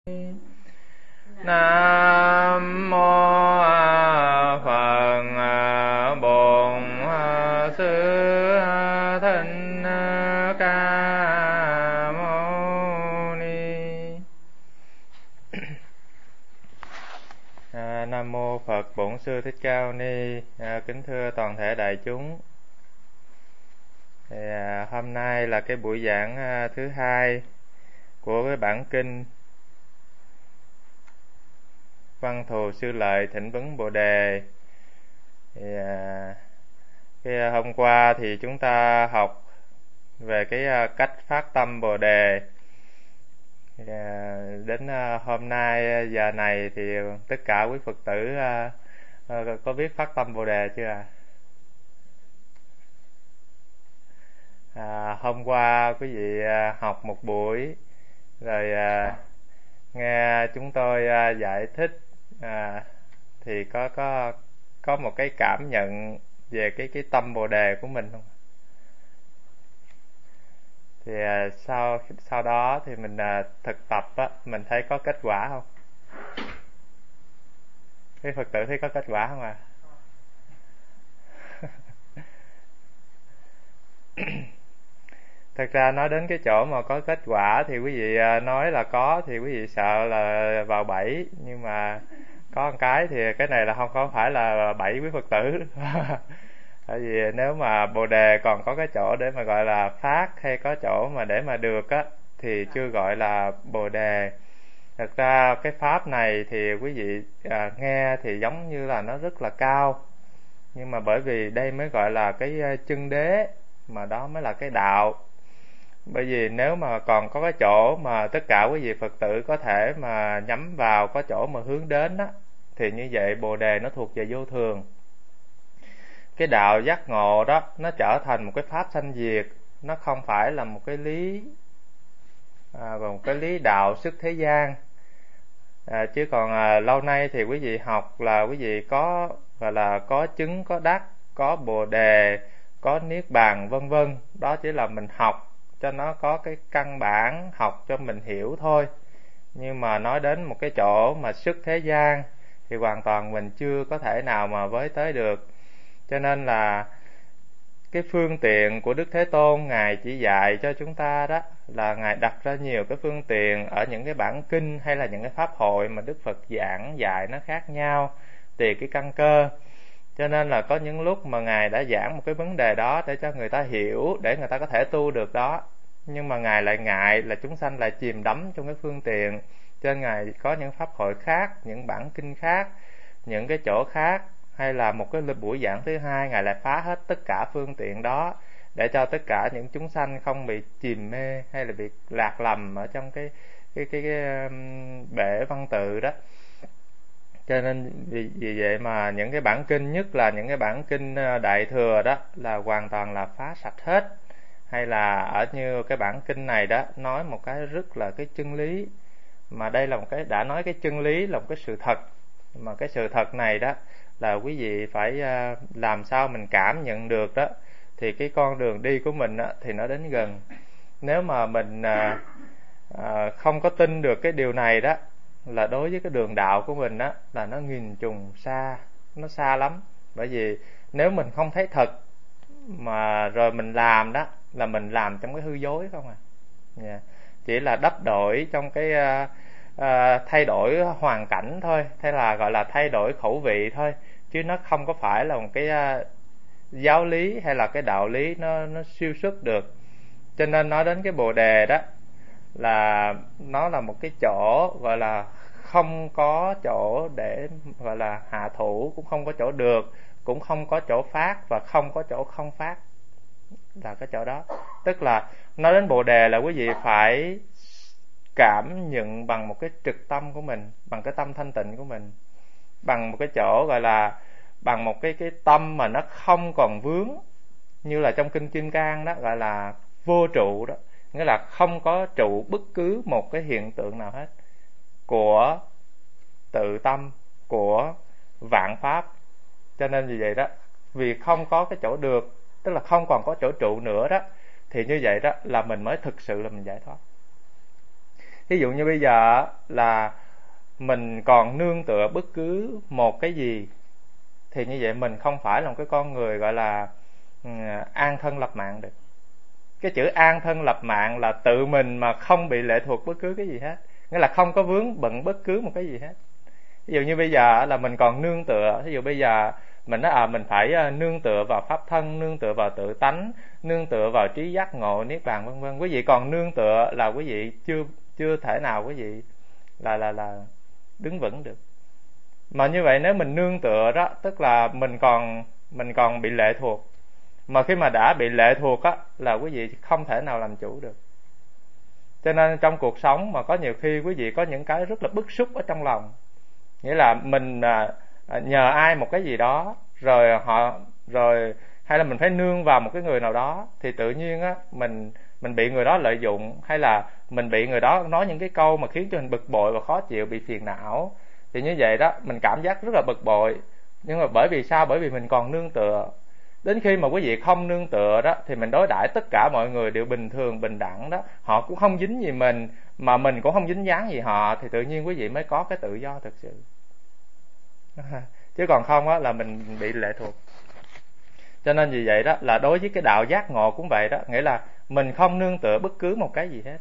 Nam mô Phật Bổn Sư Thích Ca Mâu Ni. Nam mô Phật Bổn Sư Thích Ca Mâu Ni. Kính thưa toàn thể đại chúng, hôm nay là cái buổi giảng thứ hai của cái bản kinh Văn Thù Sư Lợi Thỉnh Vấn Bồ Đề. Hôm qua thì chúng ta học về cái cách phát tâm Bồ Đề. Đến hôm nay giờ này thì tất cả quý Phật tử có biết phát tâm Bồ Đề chưa? Hôm qua quý vị học một buổi rồi nghe chúng tôi giải thích thì có một cái cảm nhận về cái tâm Bồ Đề của mình không? Thì sau đó thì mình thực tập á, mình thấy có kết quả không? Cái Phật tử thấy có kết quả không Thật ra nói đến cái chỗ mà có kết quả thì quý vị nói là có thì quý vị sợ là vào bẫy, nhưng mà có một cái thì cái này là không phải là bẫy quý Phật tử. Bởi vì nếu mà Bồ Đề còn có cái chỗ để mà gọi là phát hay có chỗ mà để mà được á thì chưa gọi là Bồ Đề. Thật ra cái pháp này thì quý vị nghe thì giống như là nó rất là cao, nhưng mà bởi vì đây mới gọi là cái chân đế, mà đó mới là cái đạo. Bởi vì nếu mà còn có cái chỗ mà tất cả quý vị Phật tử có thể mà nhắm vào, có chỗ mà hướng đến đó, thì như vậy Bồ Đề nó thuộc về vô thường. Cái đạo giác ngộ đó nó trở thành một cái pháp sanh diệt, nó không phải là một cái lý một cái lý đạo xuất thế gian. Chứ còn lâu nay thì quý vị học là quý vị có gọi là có chứng, có đắc, có Bồ Đề, có Niết Bàn vân vân. Đó chỉ là mình học cho nó có cái căn bản, học cho mình hiểu thôi. Nhưng mà nói đến một cái chỗ mà xuất thế gian thì hoàn toàn mình chưa có thể nào mà với tới được. Cho nên là cái phương tiện của Đức Thế Tôn Ngài chỉ dạy cho chúng ta đó là Ngài đặt ra nhiều cái phương tiện ở những cái bản kinh hay là những cái pháp hội mà Đức Phật giảng dạy nó khác nhau tùy cái căn cơ. Cho nên là có những lúc mà Ngài đã giảng một cái vấn đề đó để cho người ta hiểu, để người ta có thể tu được đó, nhưng mà Ngài lại ngại là chúng sanh lại chìm đắm trong cái phương tiện, cho nên Ngài có những pháp hội khác, những bản kinh khác, những cái chỗ khác, hay là một cái buổi giảng thứ hai Ngài lại phá hết tất cả phương tiện đó để cho tất cả những chúng sanh không bị chìm mê hay là bị lạc lầm ở trong cái bể văn tự đó. Cho nên vì vậy mà những cái bản kinh, nhất là những cái bản kinh Đại Thừa đó, là hoàn toàn là phá sạch hết. Hay là ở như cái bản kinh này đó, nói một cái rất là cái chân lý, mà đây là một cái, đã nói cái chân lý là một cái sự thật, mà cái sự thật này đó là quý vị phải làm sao mình cảm nhận được đó, thì cái con đường đi của mình đó, thì nó đến gần. Nếu mà mình không có tin được cái điều này đó, là đối với cái đường đạo của mình đó là nó nghìn trùng xa, nó xa lắm. Bởi vì nếu mình không thấy thật mà rồi mình làm đó, là mình làm trong cái hư dối không chỉ là đắp đổi trong cái thay đổi hoàn cảnh thôi, thế là gọi là thay đổi khẩu vị thôi, chứ nó không có phải là một cái giáo lý hay là cái đạo lý nó siêu xuất được. Cho nên nói đến cái Bồ Đề đó là nó là một cái chỗ gọi là không có chỗ để gọi là hạ thủ, cũng không có chỗ được, cũng không có chỗ phát và không có chỗ không phát, là cái chỗ đó. Tức là nói đến Bồ Đề là quý vị phải cảm nhận bằng một cái trực tâm của mình, bằng cái tâm thanh tịnh của mình, bằng một cái chỗ gọi là bằng một cái tâm mà nó không còn vướng, như là trong kinh Kim Cang đó gọi là vô trụ đó, nghĩa là không có trụ bất cứ một cái hiện tượng nào hết của tự tâm, của vạn pháp. Cho nên vì vậy đó, vì không có cái chỗ được, tức là không còn có chỗ trụ nữa đó, thì như vậy đó là mình mới thực sự là mình giải thoát. Ví dụ như bây giờ là mình còn nương tựa bất cứ một cái gì, thì như vậy mình không phải là một cái con người gọi là an thân lập mạng được. Cái chữ an thân lập mạng là tự mình mà không bị lệ thuộc bất cứ cái gì hết, nghĩa là không có vướng bận bất cứ một cái gì hết. Ví dụ như bây giờ là mình còn nương tựa, ví dụ bây giờ mình nói mình phải nương tựa vào pháp thân, nương tựa vào tự tánh, nương tựa vào trí giác ngộ niết bàn vân vân. Quý vị còn nương tựa là quý vị chưa thể nào quý vị là đứng vững được. Mà như vậy nếu mình nương tựa đó, tức là mình còn bị lệ thuộc. Mà khi mà đã bị lệ thuộc á, là quý vị không thể nào làm chủ được. Cho nên trong cuộc sống mà có nhiều khi quý vị có những cái rất là bức xúc ở trong lòng, nghĩa là mình nhờ ai một cái gì đó, rồi hay là mình phải nương vào một cái người nào đó, thì tự nhiên á mình bị người đó lợi dụng, hay là mình bị người đó nói những cái câu mà khiến cho mình bực bội và khó chịu, bị phiền não. Thì như vậy đó, mình cảm giác rất là bực bội. Nhưng mà bởi vì sao? Bởi vì mình còn nương tựa. Đến khi mà quý vị không nương tựa đó, thì mình đối đãi tất cả mọi người đều bình thường, bình đẳng đó. Họ cũng không dính gì mình, mà mình cũng không dính dáng gì họ, thì tự nhiên quý vị mới có cái tự do thực sự. Chứ còn không á là mình bị lệ thuộc. Cho nên vì vậy đó, là đối với cái đạo giác ngộ cũng vậy đó, nghĩa là mình không nương tựa bất cứ một cái gì hết.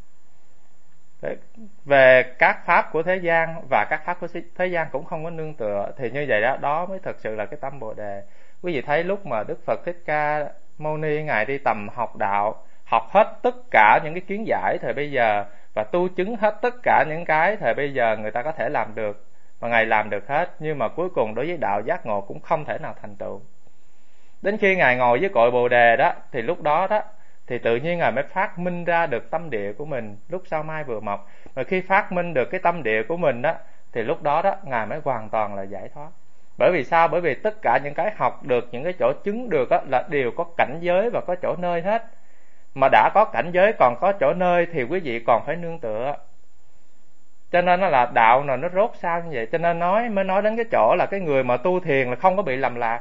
Về các pháp của thế gian và các pháp của thế gian cũng không có nương tựa, thì như vậy đó, đó mới thực sự là cái tâm Bồ Đề. Quý vị thấy lúc mà Đức Phật Thích Ca Mâu Ni Ngài đi tầm học đạo, học hết tất cả những cái kiến giải thời bây giờ, và tu chứng hết tất cả những cái thời bây giờ người ta có thể làm được, và Ngài làm được hết. Nhưng mà cuối cùng đối với đạo giác ngộ cũng không thể nào thành tựu. Đến khi Ngài ngồi với cội Bồ Đề đó, thì lúc đó đó thì tự nhiên Ngài mới phát minh ra được tâm địa của mình lúc sao mai vừa mọc. Mà khi phát minh được cái tâm địa của mình đó, thì lúc đó đó Ngài mới hoàn toàn là giải thoát. Bởi vì sao? Bởi vì tất cả những cái học được, những cái chỗ chứng được đó, là đều có cảnh giới và có chỗ nơi hết. Mà đã có cảnh giới còn có chỗ nơi thì quý vị còn phải nương tựa. Cho nên nó là đạo nào nó rốt sao như vậy. Cho nên mới nói đến cái chỗ là cái người mà tu thiền là không có bị lầm lạc.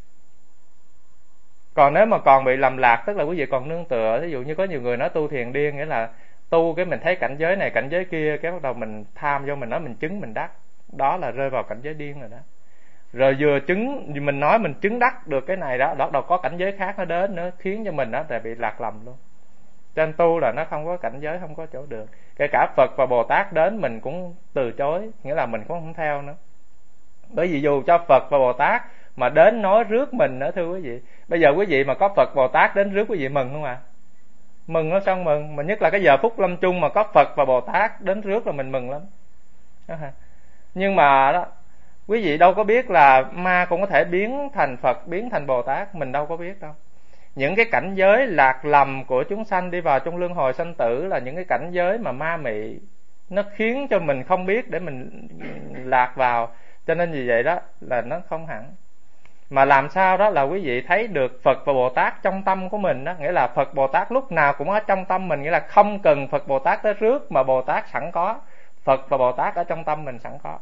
Còn nếu mà còn bị lầm lạc, tức là quý vị còn nương tựa. Ví dụ như có nhiều người nói tu thiền điên, nghĩa là tu cái mình thấy cảnh giới này cảnh giới kia, cái bắt đầu mình tham vô, mình nói mình chứng mình đắc, đó là rơi vào cảnh giới điên rồi đó. Rồi vừa chứng, mình nói mình chứng đắc được cái này đó, bắt đầu có cảnh giới khác nó đến nữa, khiến cho mình đó bị lạc lầm luôn. Cho nên tu là nó không có cảnh giới, không có chỗ được. Kể cả Phật và Bồ Tát đến mình cũng từ chối, nghĩa là mình cũng không theo nữa. Bởi vì dù cho Phật và Bồ Tát mà đến nói rước mình nữa, thưa quý vị, bây giờ quý vị mà có Phật Bồ Tát đến rước quý vị mừng không ạ? Mừng nó sao mừng, mà nhất là cái giờ phút lâm chung mà có Phật và Bồ Tát đến rước là mình mừng lắm. Nhưng mà đó, quý vị đâu có biết là ma cũng có thể biến thành Phật, biến thành Bồ Tát, mình đâu có biết đâu. Những cái cảnh giới lạc lầm của chúng sanh đi vào trong luân hồi sanh tử là những cái cảnh giới mà ma mị, nó khiến cho mình không biết để mình lạc vào. Cho nên vì vậy đó là nó không hẳn. Mà làm sao đó là quý vị thấy được Phật và Bồ Tát trong tâm của mình đó, nghĩa là Phật Bồ Tát lúc nào cũng ở trong tâm mình, nghĩa là không cần Phật Bồ Tát tới rước mà Bồ Tát sẵn có, Phật và Bồ Tát ở trong tâm mình sẵn có.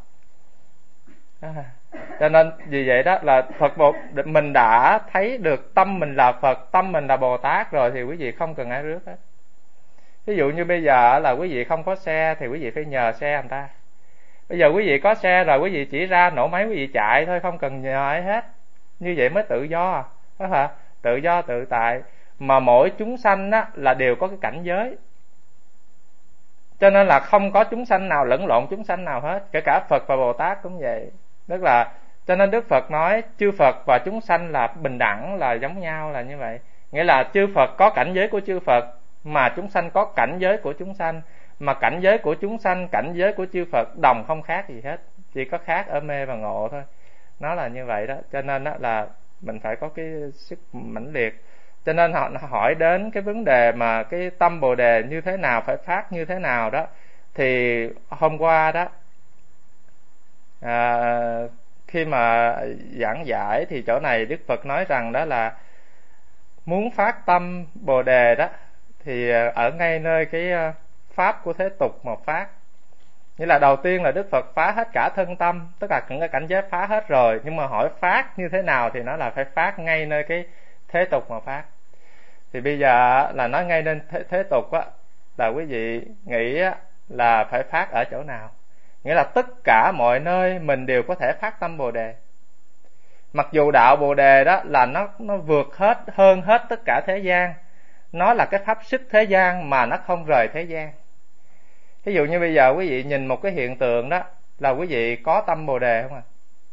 Cho nên vì vậy đó là mình đã thấy được tâm mình là Phật, tâm mình là Bồ Tát rồi, thì quý vị không cần ai rước hết. Ví dụ như bây giờ là quý vị không có xe thì quý vị phải nhờ xe người ta. Bây giờ quý vị có xe rồi, quý vị chỉ ra nổ máy quý vị chạy thôi, không cần nhờ ai hết. Như vậy mới tự do, đó hả? Tự do tự tại. Mà mỗi chúng sanh á là đều có cái cảnh giới. Cho nên là không có chúng sanh nào lẫn lộn chúng sanh nào hết, kể cả Phật và Bồ Tát cũng vậy. Tức là cho nên Đức Phật nói chư Phật và chúng sanh là bình đẳng, là giống nhau, là như vậy. Nghĩa là chư Phật có cảnh giới của chư Phật, mà chúng sanh có cảnh giới của chúng sanh, mà cảnh giới của chúng sanh, cảnh giới của chư Phật đồng không khác gì hết, chỉ có khác ở mê và ngộ thôi. Nó là như vậy đó. Cho nên đó là mình phải có cái sức mãnh liệt. Cho nên họ hỏi đến cái vấn đề mà cái tâm Bồ Đề như thế nào, phải phát như thế nào đó. Thì hôm qua đó khi mà giảng giải thì chỗ này Đức Phật nói rằng đó là muốn phát tâm Bồ Đề đó thì ở ngay nơi cái pháp của thế tục mà phát. Nghĩa là đầu tiên là Đức Phật phá hết cả thân tâm, tất cả những cái cảnh giới phá hết rồi, nhưng mà hỏi phát như thế nào thì nó là phải phát ngay nơi cái thế tục mà phát. Thì bây giờ là nói ngay nên thế tục á, là quý vị nghĩ á, là phải phát ở chỗ nào. Nghĩa là tất cả mọi nơi mình đều có thể phát tâm Bồ Đề. Mặc dù đạo Bồ Đề đó là nó vượt hơn hết tất cả thế gian. Nó là cái pháp sức thế gian mà nó không rời thế gian. Ví dụ như bây giờ quý vị nhìn một cái hiện tượng đó, là quý vị có tâm Bồ Đề không ạ?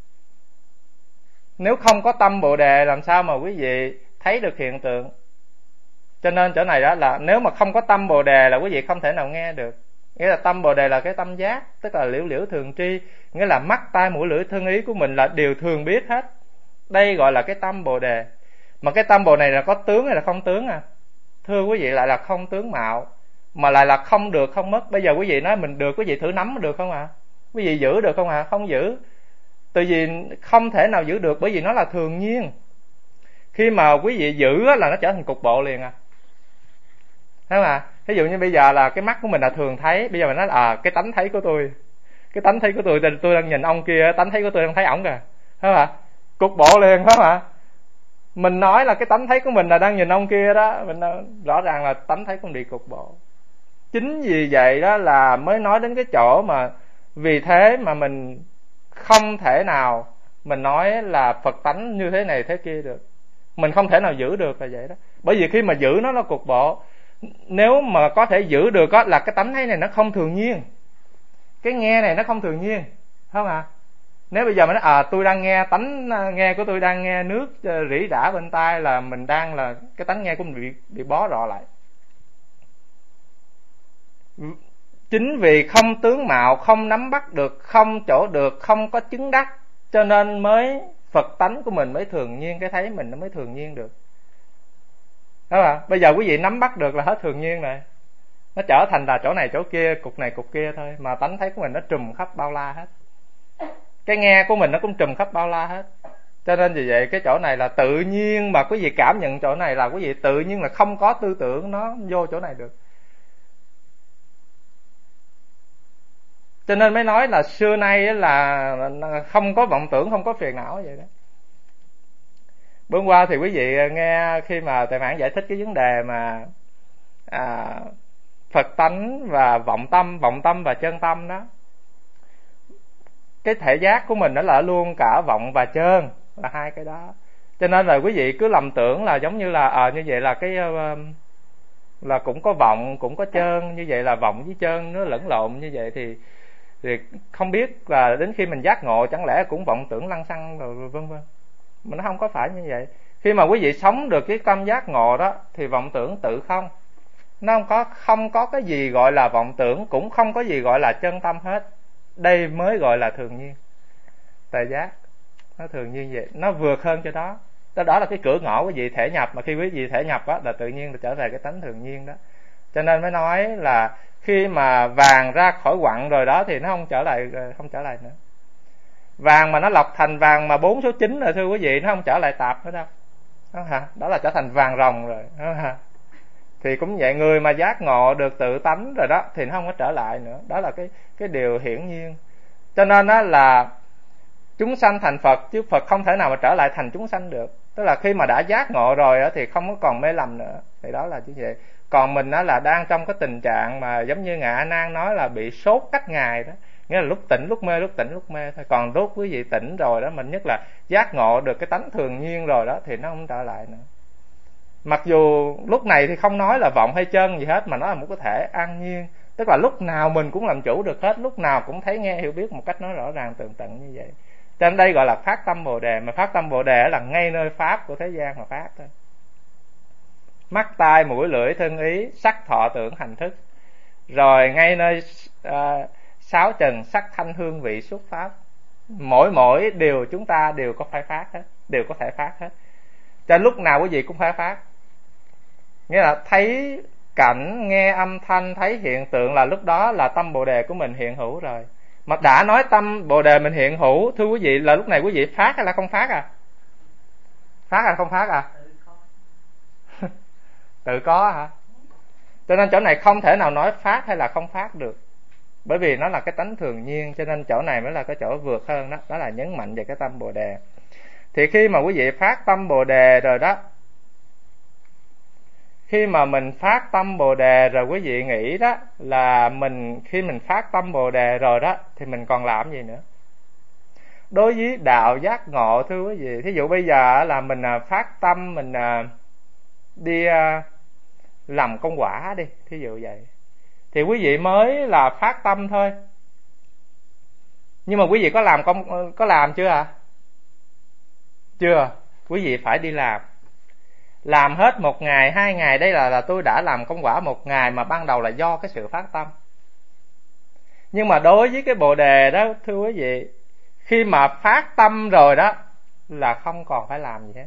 Nếu không có tâm Bồ Đề làm sao mà quý vị thấy được hiện tượng? Cho nên chỗ này đó là nếu mà không có tâm Bồ Đề là quý vị không thể nào nghe được. Nghĩa là tâm Bồ Đề là cái tâm giác, tức là liễu liễu thường tri. Nghĩa là mắt, tai, mũi, lưỡi, thân, ý của mình là đều thường biết hết. Đây gọi là cái tâm Bồ Đề. Mà cái tâm Bồ này là có tướng hay là không tướng à? Thưa quý vị, lại là không tướng mạo, mà lại là không được không mất. Bây giờ quý vị nói mình được, quý vị thử nắm được không ạ? Quý vị giữ được không ạ? Không giữ. Tại vì không thể nào giữ được, bởi vì nó là thường nhiên. Khi mà quý vị giữ là nó trở thành cục bộ liền à. Thấy mà, ví dụ như bây giờ là cái mắt của mình là thường thấy, bây giờ mình nói cái tánh thấy của tôi. Cái tánh thấy của tôi đang nhìn ông kia, tánh thấy của tôi đang thấy ổng kìa. Thấy mà, cục bộ liền phải mà. Mình nói là cái tánh thấy của mình là đang nhìn ông kia đó, mình rõ ràng là tánh thấy cũng bị cục bộ. Chính vì vậy đó là mới nói đến cái chỗ mà vì thế mà mình không thể nào mình nói là Phật tánh như thế này thế kia được. Mình không thể nào giữ được là vậy đó. Bởi vì khi mà giữ nó cục bộ. Nếu mà có thể giữ được đó, là cái tánh thấy này nó không thường nhiên. Cái nghe này nó không thường nhiên, phải không ạ? Nếu bây giờ mình nói tôi đang nghe, tánh nghe của tôi đang nghe nước rỉ rả bên tai, là mình đang là cái tánh nghe của mình bị bó rọ lại. Chính vì không tướng mạo, không nắm bắt được, không chỗ được, không có chứng đắc, cho nên mới Phật tánh của mình mới thường nhiên, cái thấy mình nó mới thường nhiên được. Đúng không? Bây giờ quý vị nắm bắt được là hết thường nhiên rồi. Nó trở thành là chỗ này chỗ kia, cục này cục kia thôi. Mà tánh thấy của mình nó trùm khắp bao la hết. Cái nghe của mình nó cũng trùm khắp bao la hết. Cho nên vì vậy cái chỗ này là tự nhiên, mà quý vị cảm nhận chỗ này là quý vị tự nhiên, là không có tư tưởng nó vô chỗ này được. Cho nên mới nói là xưa nay là không có vọng tưởng, không có phiền não vậy đó. Bữa qua thì quý vị nghe khi mà Thầy Mãn giải thích cái vấn đề mà Phật tánh và vọng tâm và chân tâm đó. Cái thể giác của mình nó là luôn cả vọng và chân, là hai cái đó. Cho nên là quý vị cứ lầm tưởng là giống như là như vậy là cái là cũng có vọng cũng có chân, như vậy là vọng với chân nó lẫn lộn như vậy thì không biết là đến khi mình giác ngộ chẳng lẽ cũng vọng tưởng lăng xăng rồi vân vân. Mà nó không có phải như vậy. Khi mà quý vị sống được cái tâm giác ngộ đó thì vọng tưởng tự không. Nó không có cái gì gọi là vọng tưởng, cũng không có gì gọi là chân tâm hết. Đây mới gọi là thường nhiên. Tài giác nó thường nhiên vậy, nó vượt hơn cho đó. Đó là cái cửa ngõ quý vị thể nhập, mà khi quý vị thể nhập đó là tự nhiên là trở về cái tánh thường nhiên đó. Cho nên mới nói là khi mà vàng ra khỏi quặng rồi đó thì nó không trở lại nữa. Vàng mà nó lọc thành vàng mà 4 số 9 rồi thưa quý vị, nó không trở lại tạp nữa đâu. Đó hả? Đó là trở thành vàng ròng rồi. Đó hả? Thì cũng vậy, người mà giác ngộ được tự tánh rồi đó thì nó không có trở lại nữa. Đó là cái điều hiển nhiên. Cho nên đó là chúng sanh thành Phật, chứ Phật không thể nào mà trở lại thành chúng sanh được. Tức là khi mà đã giác ngộ rồi đó thì không có còn mê lầm nữa. Thì đó là như vậy. Còn mình đó là đang trong cái tình trạng mà giống như Ngài A Nan nói là bị sốt cách ngày đó. Nghĩa là lúc tỉnh lúc mê, lúc tỉnh lúc mê thôi. Còn lúc quý vị tỉnh rồi đó, mình nhất là giác ngộ được cái tánh thường nhiên rồi đó thì nó không trở lại nữa. Mặc dù lúc này thì không nói là vọng hay chân gì hết, mà nó là một cái thể an nhiên. Tức là lúc nào mình cũng làm chủ được hết, lúc nào cũng thấy nghe hiểu biết một cách nói rõ ràng tường tận như vậy. Cho nên đây gọi là phát tâm Bồ Đề. Mà phát tâm Bồ Đề là ngay nơi pháp của thế gian mà phát thôi. Mắt, tai, mũi, lưỡi, thân, ý, sắc, thọ, tưởng, hành, thức. Rồi ngay nơi sáu trần sắc, thanh, hương, vị, xúc, pháp. Mỗi điều chúng ta đều có phải phát hết, đều có thể phát hết. Cho nên lúc nào quý vị cũng phải phát. Nghĩa là thấy cảnh, nghe âm thanh, thấy hiện tượng là lúc đó là tâm Bồ Đề của mình hiện hữu rồi. Mà đã nói tâm Bồ Đề mình hiện hữu, thưa quý vị, là lúc này quý vị phát hay là không phát à? Phát hay không phát à? Tự có hả? Cho nên chỗ này không thể nào nói phát hay là không phát được. Bởi vì nó là cái tánh thường nhiên, cho nên chỗ này mới là cái chỗ vượt hơn đó. Đó là nhấn mạnh về cái tâm Bồ Đề. Thì khi mà quý vị phát tâm Bồ Đề rồi đó, khi mà mình phát tâm Bồ đề rồi, quý vị nghĩ đó là khi mình phát tâm Bồ đề rồi đó thì mình còn làm gì nữa? Đối với đạo giác ngộ, thưa quý vị, thí dụ bây giờ là mình phát tâm mình đi làm công quả đi, thí dụ vậy, thì quý vị mới là phát tâm thôi, nhưng mà quý vị có làm chưa ạ? Chưa. Quý vị phải đi làm hết 1 ngày 2 ngày, đây là tôi đã làm công quả 1 ngày, mà ban đầu là do cái sự phát tâm. Nhưng mà đối với cái Bồ đề đó, thưa quý vị, khi mà phát tâm rồi đó là không còn phải làm gì hết.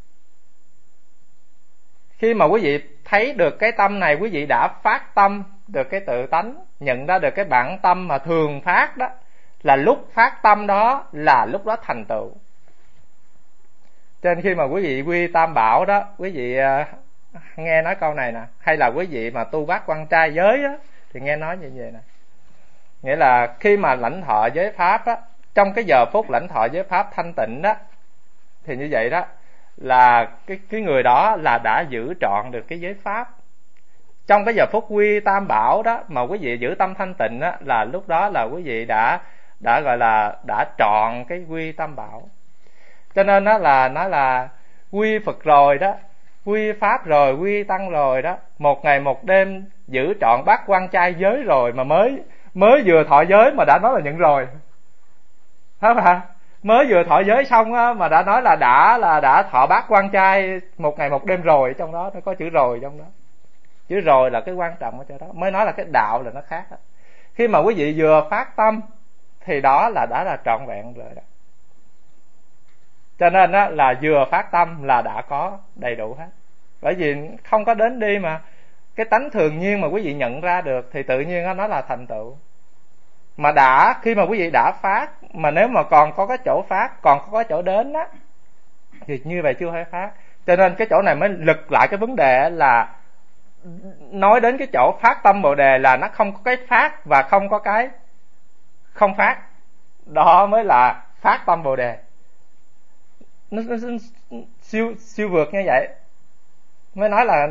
Khi mà quý vị thấy được cái tâm này, quý vị đã phát tâm được cái tự tánh, nhận ra được cái bản tâm mà thường phát đó, là lúc phát tâm đó là lúc đó thành tựu. Cho nên khi mà quý vị quy tam bảo đó, quý vị nghe nói câu này nè, hay là quý vị mà tu bát quan trai giới á, thì nghe nói như vậy nè. Nghĩa là khi mà lãnh thọ giới pháp á, trong cái giờ phút lãnh thọ giới pháp thanh tịnh đó, thì như vậy đó là cái người đó là đã giữ trọn được cái giới pháp. Trong cái giờ phút quy tam bảo đó mà quý vị giữ tâm thanh tịnh đó, là lúc đó là quý vị đã gọi là đã trọn cái quy tam bảo. Cho nên đó là nó là quy Phật rồi đó, quy pháp rồi, quy tăng rồi đó, 1 ngày 1 đêm giữ trọn bát quan trai giới rồi, mà mới vừa thọ giới mà đã nói là nhận rồi, phải không ạ? Mới vừa thọ giới xong á, mà đã nói là đã thọ bát quan trai 1 ngày 1 đêm rồi, trong đó nó có chữ rồi trong đó. Chữ rồi là cái quan trọng ở chỗ đó, mới nói là cái đạo là nó khác đó. Khi mà quý vị vừa phát tâm thì đó là đã là trọn vẹn rồi đó. Cho nên đó là vừa phát tâm là đã có đầy đủ hết. Bởi vì không có đến đi mà cái tánh thường nhiên mà quý vị nhận ra được thì tự nhiên đó nó là thành tựu. Mà khi mà quý vị đã phát, mà nếu mà còn có cái chỗ phát, còn có cái chỗ đến á, thì như vậy chưa phải phát. Cho nên cái chỗ này mới lật lại cái vấn đề là nói đến cái chỗ phát tâm Bồ đề là nó không có cái phát và không có cái không phát. Đó mới là phát tâm Bồ đề. Nó siêu vượt như vậy. Mới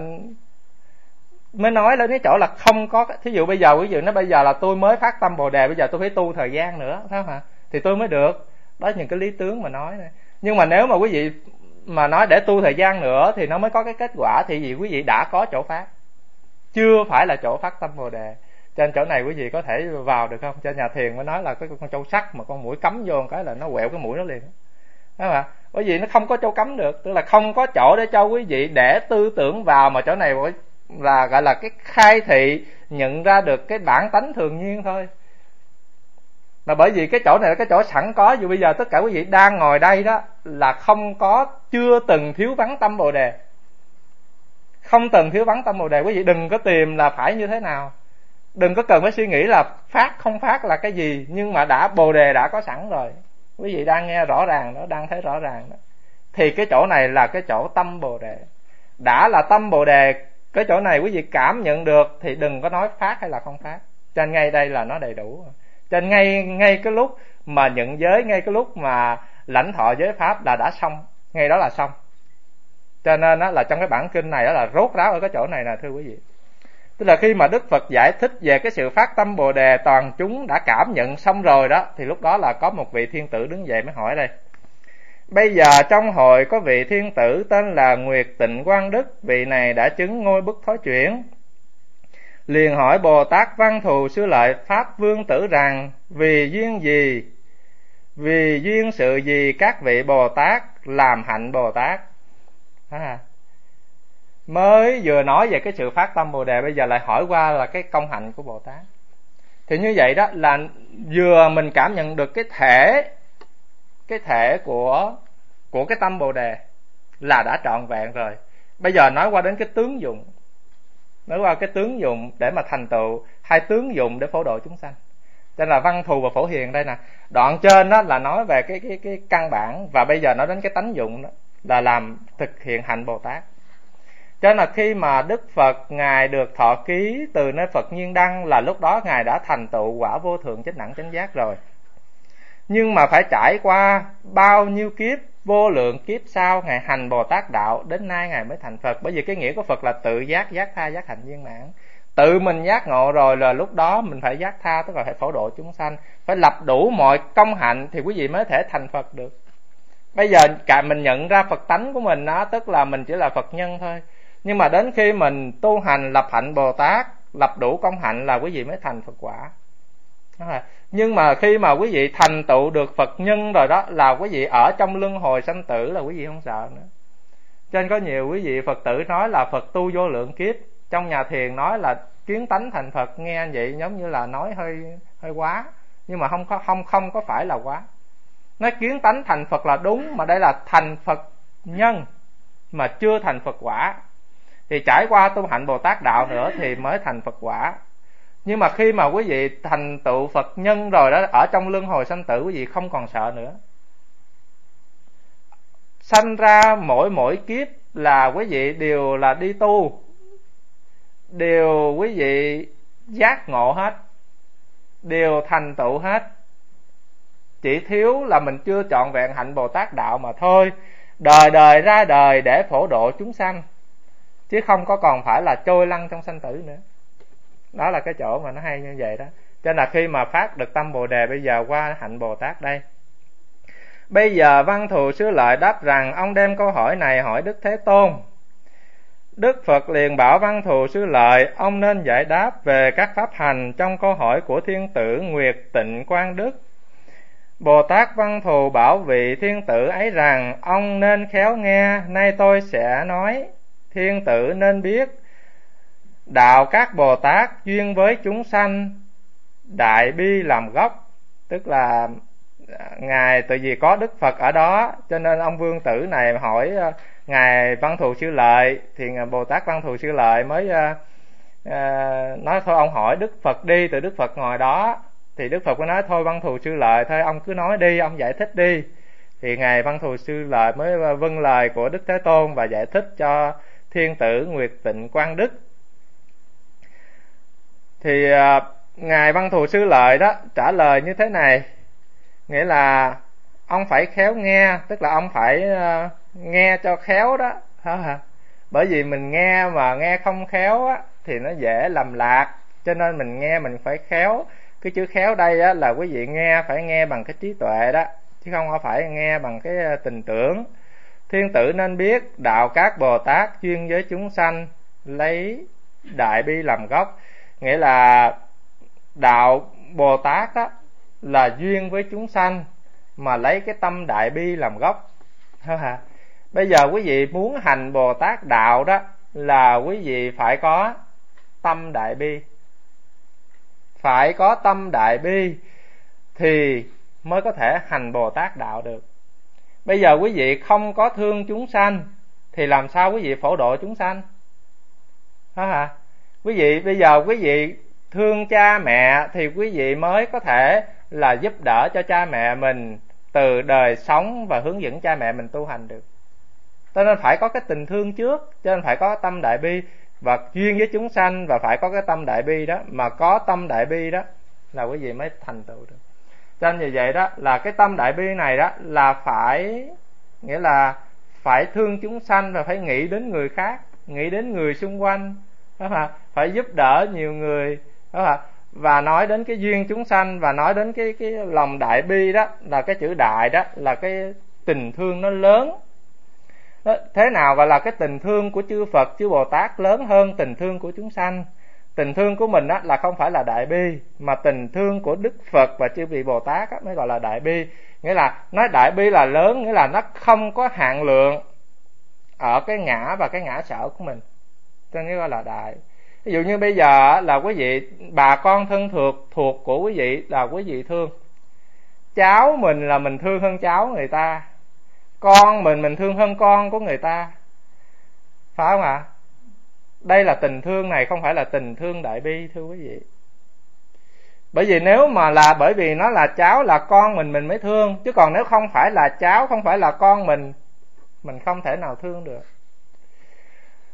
nói lên cái chỗ là không có. Thí dụ bây giờ quý vị nói bây giờ là tôi mới phát tâm Bồ đề, bây giờ tôi phải tu thời gian nữa, phải không ạ? Thì tôi mới được. Đó là những cái lý tướng mà nói này. Nhưng mà nếu mà quý vị mà nói để tu thời gian nữa thì nó mới có cái kết quả, thì vì quý vị đã có chỗ phát, chưa phải là chỗ phát tâm Bồ đề. Trên chỗ này quý vị có thể vào được không? Trên nhà thiền mới nói là cái con trâu sắt mà con mũi cắm vô một cái là nó quẹo cái mũi nó liền, phải không ạ? Bởi vì nó không có chỗ cắm được, tức là không có chỗ để cho quý vị để tư tưởng vào, mà chỗ này là gọi là cái khai thị, nhận ra được cái bản tánh thường nhiên thôi. Mà bởi vì cái chỗ này là cái chỗ sẵn có, dù bây giờ tất cả quý vị đang ngồi đây đó là chưa từng thiếu vắng tâm Bồ đề. Không từng thiếu vắng tâm Bồ đề. Quý vị đừng có tìm là phải như thế nào, đừng có cần phải suy nghĩ là phát không phát là cái gì, nhưng mà Bồ đề đã có sẵn rồi. Quý vị đang nghe rõ ràng đó, đang thấy rõ ràng đó, thì cái chỗ này là cái chỗ tâm Bồ đề. Đã là tâm Bồ đề, cái chỗ này quý vị cảm nhận được thì đừng có nói phát hay là không phát. Cho nên ngay đây là nó đầy đủ. Cho nên ngay cái lúc mà nhận giới, ngay cái lúc mà lãnh thọ giới pháp là đã xong, ngay đó là xong. Cho nên đó là trong cái bản kinh này đó là rốt ráo ở cái chỗ này nè, thưa quý vị. Tức là khi mà Đức Phật giải thích về cái sự phát tâm Bồ đề toàn chúng đã cảm nhận xong rồi đó, thì lúc đó là có một vị thiên tử đứng dậy mới hỏi đây: bây giờ trong hội có vị thiên tử tên là Nguyệt Tịnh Quang Đức, vị này đã chứng ngôi bức thối chuyển. Liền hỏi Bồ Tát Văn Thù Sư Lợi Pháp Vương Tử rằng: vì duyên sự gì các vị Bồ Tát làm hạnh Bồ Tát? Mới vừa nói về cái sự phát tâm Bồ đề, bây giờ lại hỏi qua là cái công hạnh của Bồ Tát. Thì như vậy đó là vừa mình cảm nhận được cái thể của cái tâm Bồ đề là đã trọn vẹn rồi. Bây giờ nói qua đến cái tướng dụng, nói qua cái tướng dụng để mà thành tựu, hai tướng dụng để phổ độ chúng sanh. Cho nên là Văn Thù và Phổ Hiền đây nè, đoạn trên đó là nói về cái căn bản, và bây giờ nói đến cái tánh dụng đó là làm thực hiện hạnh Bồ Tát. Cho nên là khi mà Đức Phật Ngài được thọ ký từ nơi Phật Nhiên Đăng là lúc đó Ngài đã thành tựu quả vô thượng chánh đẳng chánh giác rồi. nhưng mà phải trải qua bao nhiêu kiếp, vô lượng kiếp sau Ngài hành Bồ Tát đạo, đến nay Ngài mới thành Phật. Bởi vì cái nghĩa của Phật là tự giác, giác tha, giác hạnh viên mãn. Tự mình giác ngộ rồi là lúc đó mình phải giác tha, tức là phải phổ độ chúng sanh, phải lập đủ mọi công hạnh thì quý vị mới thể thành Phật được. Bây giờ cả mình nhận ra Phật tánh của mình đó, tức là mình chỉ là Phật nhân thôi. Nhưng mà đến khi mình tu hành lập hạnh Bồ Tát, lập đủ công hạnh là quý vị mới thành Phật quả. Nhưng mà khi mà quý vị thành tựu được Phật nhân rồi đó, là quý vị ở trong luân hồi sanh tử là quý vị không sợ nữa. Cho nên có nhiều quý vị Phật tử nói là Phật tu vô lượng kiếp, trong nhà thiền nói là kiến tánh thành Phật, nghe vậy giống như là nói hơi quá, nhưng mà không có phải là quá. Nói kiến tánh thành Phật là đúng, mà đây là thành Phật nhân mà chưa thành Phật quả. Thì trải qua tu hạnh Bồ Tát đạo nữa thì mới thành Phật quả. Nhưng mà khi mà quý vị thành tựu Phật nhân rồi đó, ở trong luân hồi sanh tử quý vị không còn sợ nữa. Sanh ra mỗi kiếp là quý vị đều là đi tu, đều quý vị giác ngộ hết, đều thành tựu hết. Chỉ thiếu là mình chưa trọn vẹn hạnh Bồ Tát đạo mà thôi. Đời đời ra đời để phổ độ chúng sanh, chứ không có còn phải là trôi lăn trong sanh tử nữa. Đó là cái chỗ mà nó hay như vậy đó. Cho nên là khi mà phát được tâm Bồ Đề, bây giờ qua hạnh Bồ Tát đây. Bây giờ Văn Thù Sư Lợi đáp rằng ông đem câu hỏi này hỏi Đức Thế Tôn. Đức Phật liền bảo Văn Thù Sư Lợi, ông nên giải đáp về các pháp hành trong câu hỏi của thiên tử Nguyệt Tịnh Quang Đức. Bồ Tát Văn Thù bảo vị thiên tử ấy rằng, ông nên khéo nghe, nay tôi sẽ nói. Thiên tử nên biết, đạo các Bồ Tát duyên với chúng sanh, đại bi làm gốc. Tức là Ngài tự vì có Đức Phật ở đó, cho nên ông vương tử này hỏi Ngài Văn Thù Sư Lợi, thì Bồ Tát Văn Thù Sư Lợi mới nói thôi ông hỏi Đức Phật đi, từ Đức Phật ngồi đó. Thì Đức Phật mới nói thôi Văn Thù Sư Lợi, thôi ông cứ nói đi, ông giải thích đi. Thì Ngài Văn Thù Sư Lợi mới vâng lời của Đức Thế Tôn và giải thích cho thiên tử Nguyệt Tịnh Quang Đức. Thì Ngài Văn Thù Sư Lợi đó trả lời như thế này, nghĩa là ông phải khéo nghe, tức là ông phải nghe cho khéo đó. Bởi vì mình nghe mà nghe không khéo á, thì nó dễ lầm lạc, cho nên mình nghe mình phải khéo. Cái chữ khéo đây á, là quý vị nghe phải nghe bằng cái trí tuệ đó, chứ không phải nghe bằng cái tình tưởng. Thiên tử nên biết, đạo các Bồ Tát duyên với chúng sanh, lấy đại bi làm gốc. Nghĩa là đạo Bồ Tát đó là duyên với chúng sanh, mà lấy cái tâm đại bi làm gốc. Bây giờ quý vị muốn hành Bồ Tát đạo đó, là quý vị phải có tâm đại bi. Phải có tâm đại bi thì mới có thể hành Bồ Tát đạo được. Bây giờ quý vị không có thương chúng sanh thì làm sao quý vị phổ độ chúng sanh? Quý vị bây giờ quý vị thương cha mẹ thì quý vị mới có thể là giúp đỡ cho cha mẹ mình từ đời sống và hướng dẫn cha mẹ mình tu hành được. Cho nên phải có cái tình thương trước, cho nên phải có tâm đại bi và duyên với chúng sanh, và phải có cái tâm đại bi đó. Mà có tâm đại bi đó là quý vị mới thành tựu được. Cho nên như vậy đó, là cái tâm đại bi này đó là phải, nghĩa là phải thương chúng sanh và phải nghĩ đến người khác, nghĩ đến người xung quanh, phải giúp đỡ nhiều người, và nói đến cái duyên chúng sanh, và nói đến cái lòng đại bi đó, là cái chữ đại đó là cái tình thương nó lớn. Thế nào gọi là cái tình thương của chư Phật, chư Bồ Tát lớn hơn tình thương của chúng sanh? Tình thương của mình á, là không phải là đại bi, mà tình thương của Đức Phật và chư vị Bồ Tát á, mới gọi là đại bi. Nghĩa là nói đại bi là lớn, nghĩa là nó không có hạn lượng ở cái ngã và cái ngã sở của mình, cho nên gọi là đại. Ví dụ như bây giờ là quý vị, bà con thân thuộc của quý vị là quý vị thương. Cháu mình là mình thương hơn cháu người ta, con mình thương hơn con của người ta, phải không ạ? Đây là tình thương này, không phải là tình thương đại bi, thưa quý vị. Bởi vì nếu mà là bởi vì nó là cháu là con mình mới thương, chứ còn nếu không phải là cháu, không phải là con mình không thể nào thương được.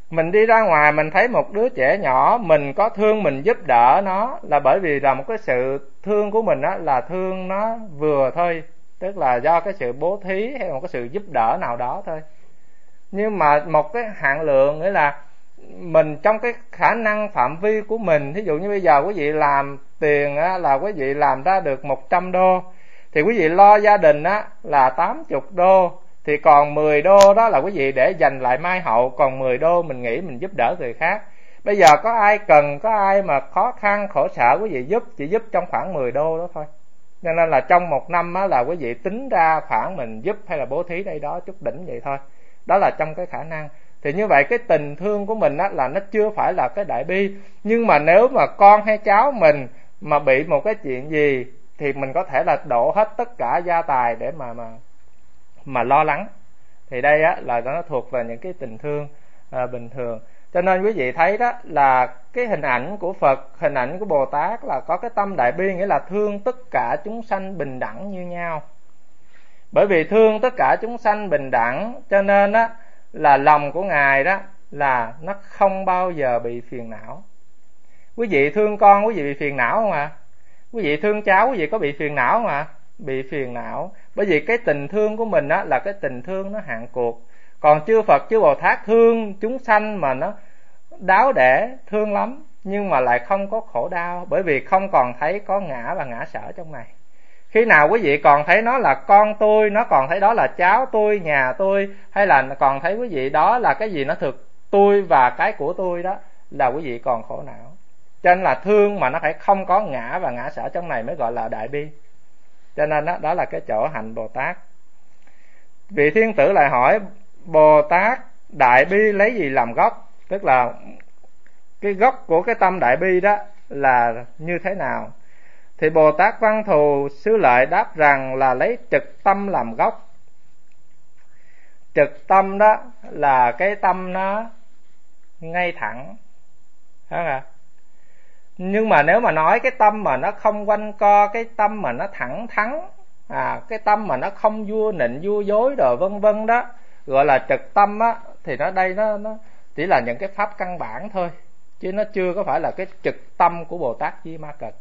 Mình đi ra ngoài mình thấy một đứa trẻ nhỏ, mình có thương mình giúp đỡ nó là bởi vì là một cái sự thương của mình á, là thương nó vừa thôi, tức là do cái sự bố thí hay một cái sự giúp đỡ nào đó thôi. Nhưng mà một cái hạn lượng, nghĩa là mình trong cái khả năng phạm vi của mình, thí dụ như bây giờ quý vị làm tiền á, là quý vị làm ra được 100 đô, thì quý vị lo gia đình á là 80 đô, thì còn 10 đô đó là quý vị để dành lại mai hậu, còn 10 đô mình nghĩ mình giúp đỡ người khác. Bây giờ có ai cần, có ai mà khó khăn khổ sở, quý vị giúp, chỉ giúp trong khoảng 10 đô đó thôi. Cho nên là trong một năm á, là quý vị tính ra khoảng mình giúp hay là bố thí đây đó chút đỉnh vậy thôi. Đó là trong cái khả năng. Thì như vậy cái tình thương của mình á, là nó chưa phải là cái đại bi. Nhưng mà nếu mà con hay cháu mình mà bị một cái chuyện gì thì mình có thể là đổ hết tất cả gia tài để mà lo lắng. Thì đây á, là nó thuộc về những cái tình thương bình thường. Cho nên quý vị thấy đó là cái hình ảnh của Phật, hình ảnh của Bồ Tát là có cái tâm đại bi, nghĩa là thương tất cả chúng sanh bình đẳng như nhau. Bởi vì thương tất cả chúng sanh bình đẳng cho nên á, là lòng của Ngài đó là nó không bao giờ bị phiền não. Quý vị thương con quý vị bị phiền não không ạ? Quý vị thương cháu quý vị có bị phiền não không ạ? Bị phiền não. Bởi vì cái tình thương của mình á, là cái tình thương nó hạn cuộc. Còn chư Phật chư Bồ Tát thương chúng sanh mà nó đáo để thương lắm, nhưng mà lại không có khổ đau, bởi vì không còn thấy có ngã và ngã sở trong này. Khi nào quý vị còn thấy nó là con tôi, nó còn thấy đó là cháu tôi, nhà tôi, hay là còn thấy quý vị đó là cái gì nó thực tôi và cái của tôi đó, là quý vị còn khổ não. Cho nên là thương mà nó phải không có ngã và ngã sở trong này mới gọi là đại bi. Cho nên đó là cái chỗ hạnh Bồ Tát. Vị thiên tử lại hỏi Bồ Tát đại bi lấy gì làm gốc, tức là cái gốc của cái tâm đại bi đó là như thế nào. Thì Bồ Tát Văn Thù Xứ Lợi đáp rằng là lấy trực tâm làm gốc. Trực tâm đó là cái tâm nó ngay thẳng, phải không ạ? Nhưng mà nếu mà nói cái tâm mà nó không quanh co, cái tâm mà nó thẳng thắn, cái tâm mà nó không vua nịnh vua dối rồi vân vân đó, gọi là trực tâm á, thì nó đây nó chỉ là những cái pháp căn bản thôi, chứ nó chưa có phải là cái trực tâm của Bồ Tát Di Ma Cật.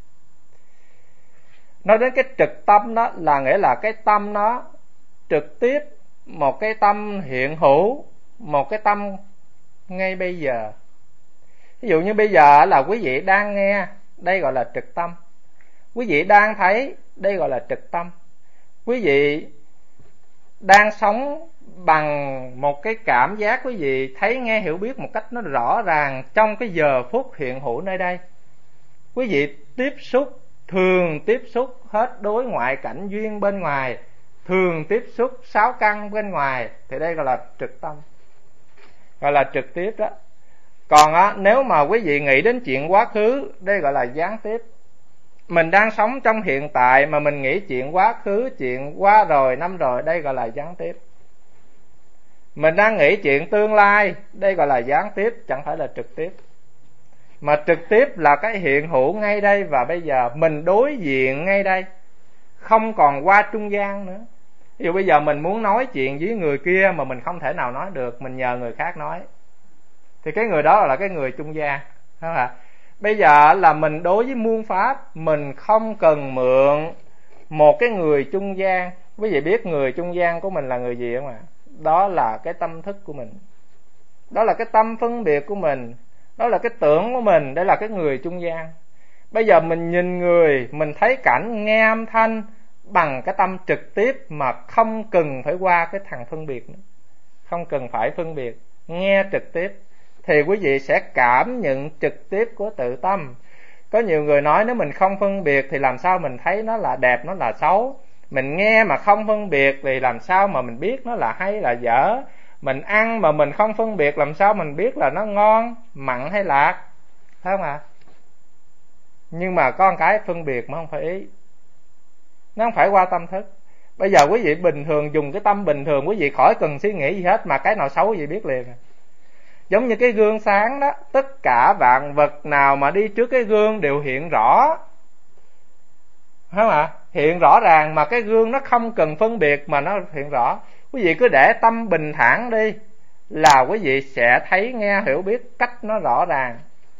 Nói đến cái trực tâm đó là nghĩa là cái tâm nó trực tiếp, một cái tâm hiện hữu, một cái tâm ngay bây giờ. Ví dụ như bây giờ là quý vị đang nghe, đây gọi là trực tâm. Quý vị đang thấy, đây gọi là trực tâm. Quý vị đang sống bằng một cái cảm giác, quý vị thấy nghe hiểu biết một cách nó rõ ràng trong cái giờ phút hiện hữu nơi đây. Quý vị tiếp xúc, thường tiếp xúc hết đối ngoại cảnh duyên bên ngoài, thường tiếp xúc sáu căn bên ngoài, thì đây gọi là trực tâm, gọi là trực tiếp đó. Còn nếu mà quý vị nghĩ đến chuyện quá khứ, đây gọi là gián tiếp. Mình đang sống trong hiện tại mà mình nghĩ chuyện quá khứ, chuyện qua rồi, năm rồi, đây gọi là gián tiếp. Mình đang nghĩ chuyện tương lai, đây gọi là gián tiếp, chẳng phải là trực tiếp. Mà trực tiếp là cái hiện hữu ngay đây và bây giờ, mình đối diện ngay đây, không còn qua trung gian nữa. Ví dụ bây giờ mình muốn nói chuyện với người kia mà mình không thể nào nói được, mình nhờ người khác nói, thì cái người đó là cái người trung gian, đúng không ạ? Bây giờ là mình đối với muôn pháp, mình không cần mượn một cái người trung gian. Quý vị biết người trung gian của mình là người gì không ạ? Đó là cái tâm thức của mình, đó là cái tâm phân biệt của mình, đó là cái tưởng của mình, đây là cái người trung gian. Bây giờ mình nhìn người, mình thấy cảnh, nghe âm thanh bằng cái tâm trực tiếp mà không cần phải qua cái thằng phân biệt nữa, không cần phải phân biệt, nghe trực tiếp, thì quý vị sẽ cảm nhận trực tiếp của tự tâm. Có nhiều người nói nếu mình không phân biệt thì làm sao mình thấy nó là đẹp, nó là xấu. Mình nghe mà không phân biệt thì làm sao mà mình biết nó là hay là dở. Mình ăn mà mình không phân biệt làm sao mình biết là nó ngon, mặn hay lạc, thấy không ạ? Nhưng mà có một cái phân biệt mà không phải ý, nó không phải qua tâm thức. Bây giờ quý vị bình thường dùng cái tâm bình thường, quý vị khỏi cần suy nghĩ gì hết, mà cái nào xấu quý vị biết liền. Giống như cái gương sáng đó, tất cả vạn vật nào mà đi trước cái gương đều hiện rõ, phải không ạ? Hiện rõ ràng, mà cái gương nó không cần phân biệt mà nó hiện rõ. Quý vị cứ để tâm bình thản đi, là quý vị sẽ thấy, nghe, hiểu, biết cách nó rõ ràng.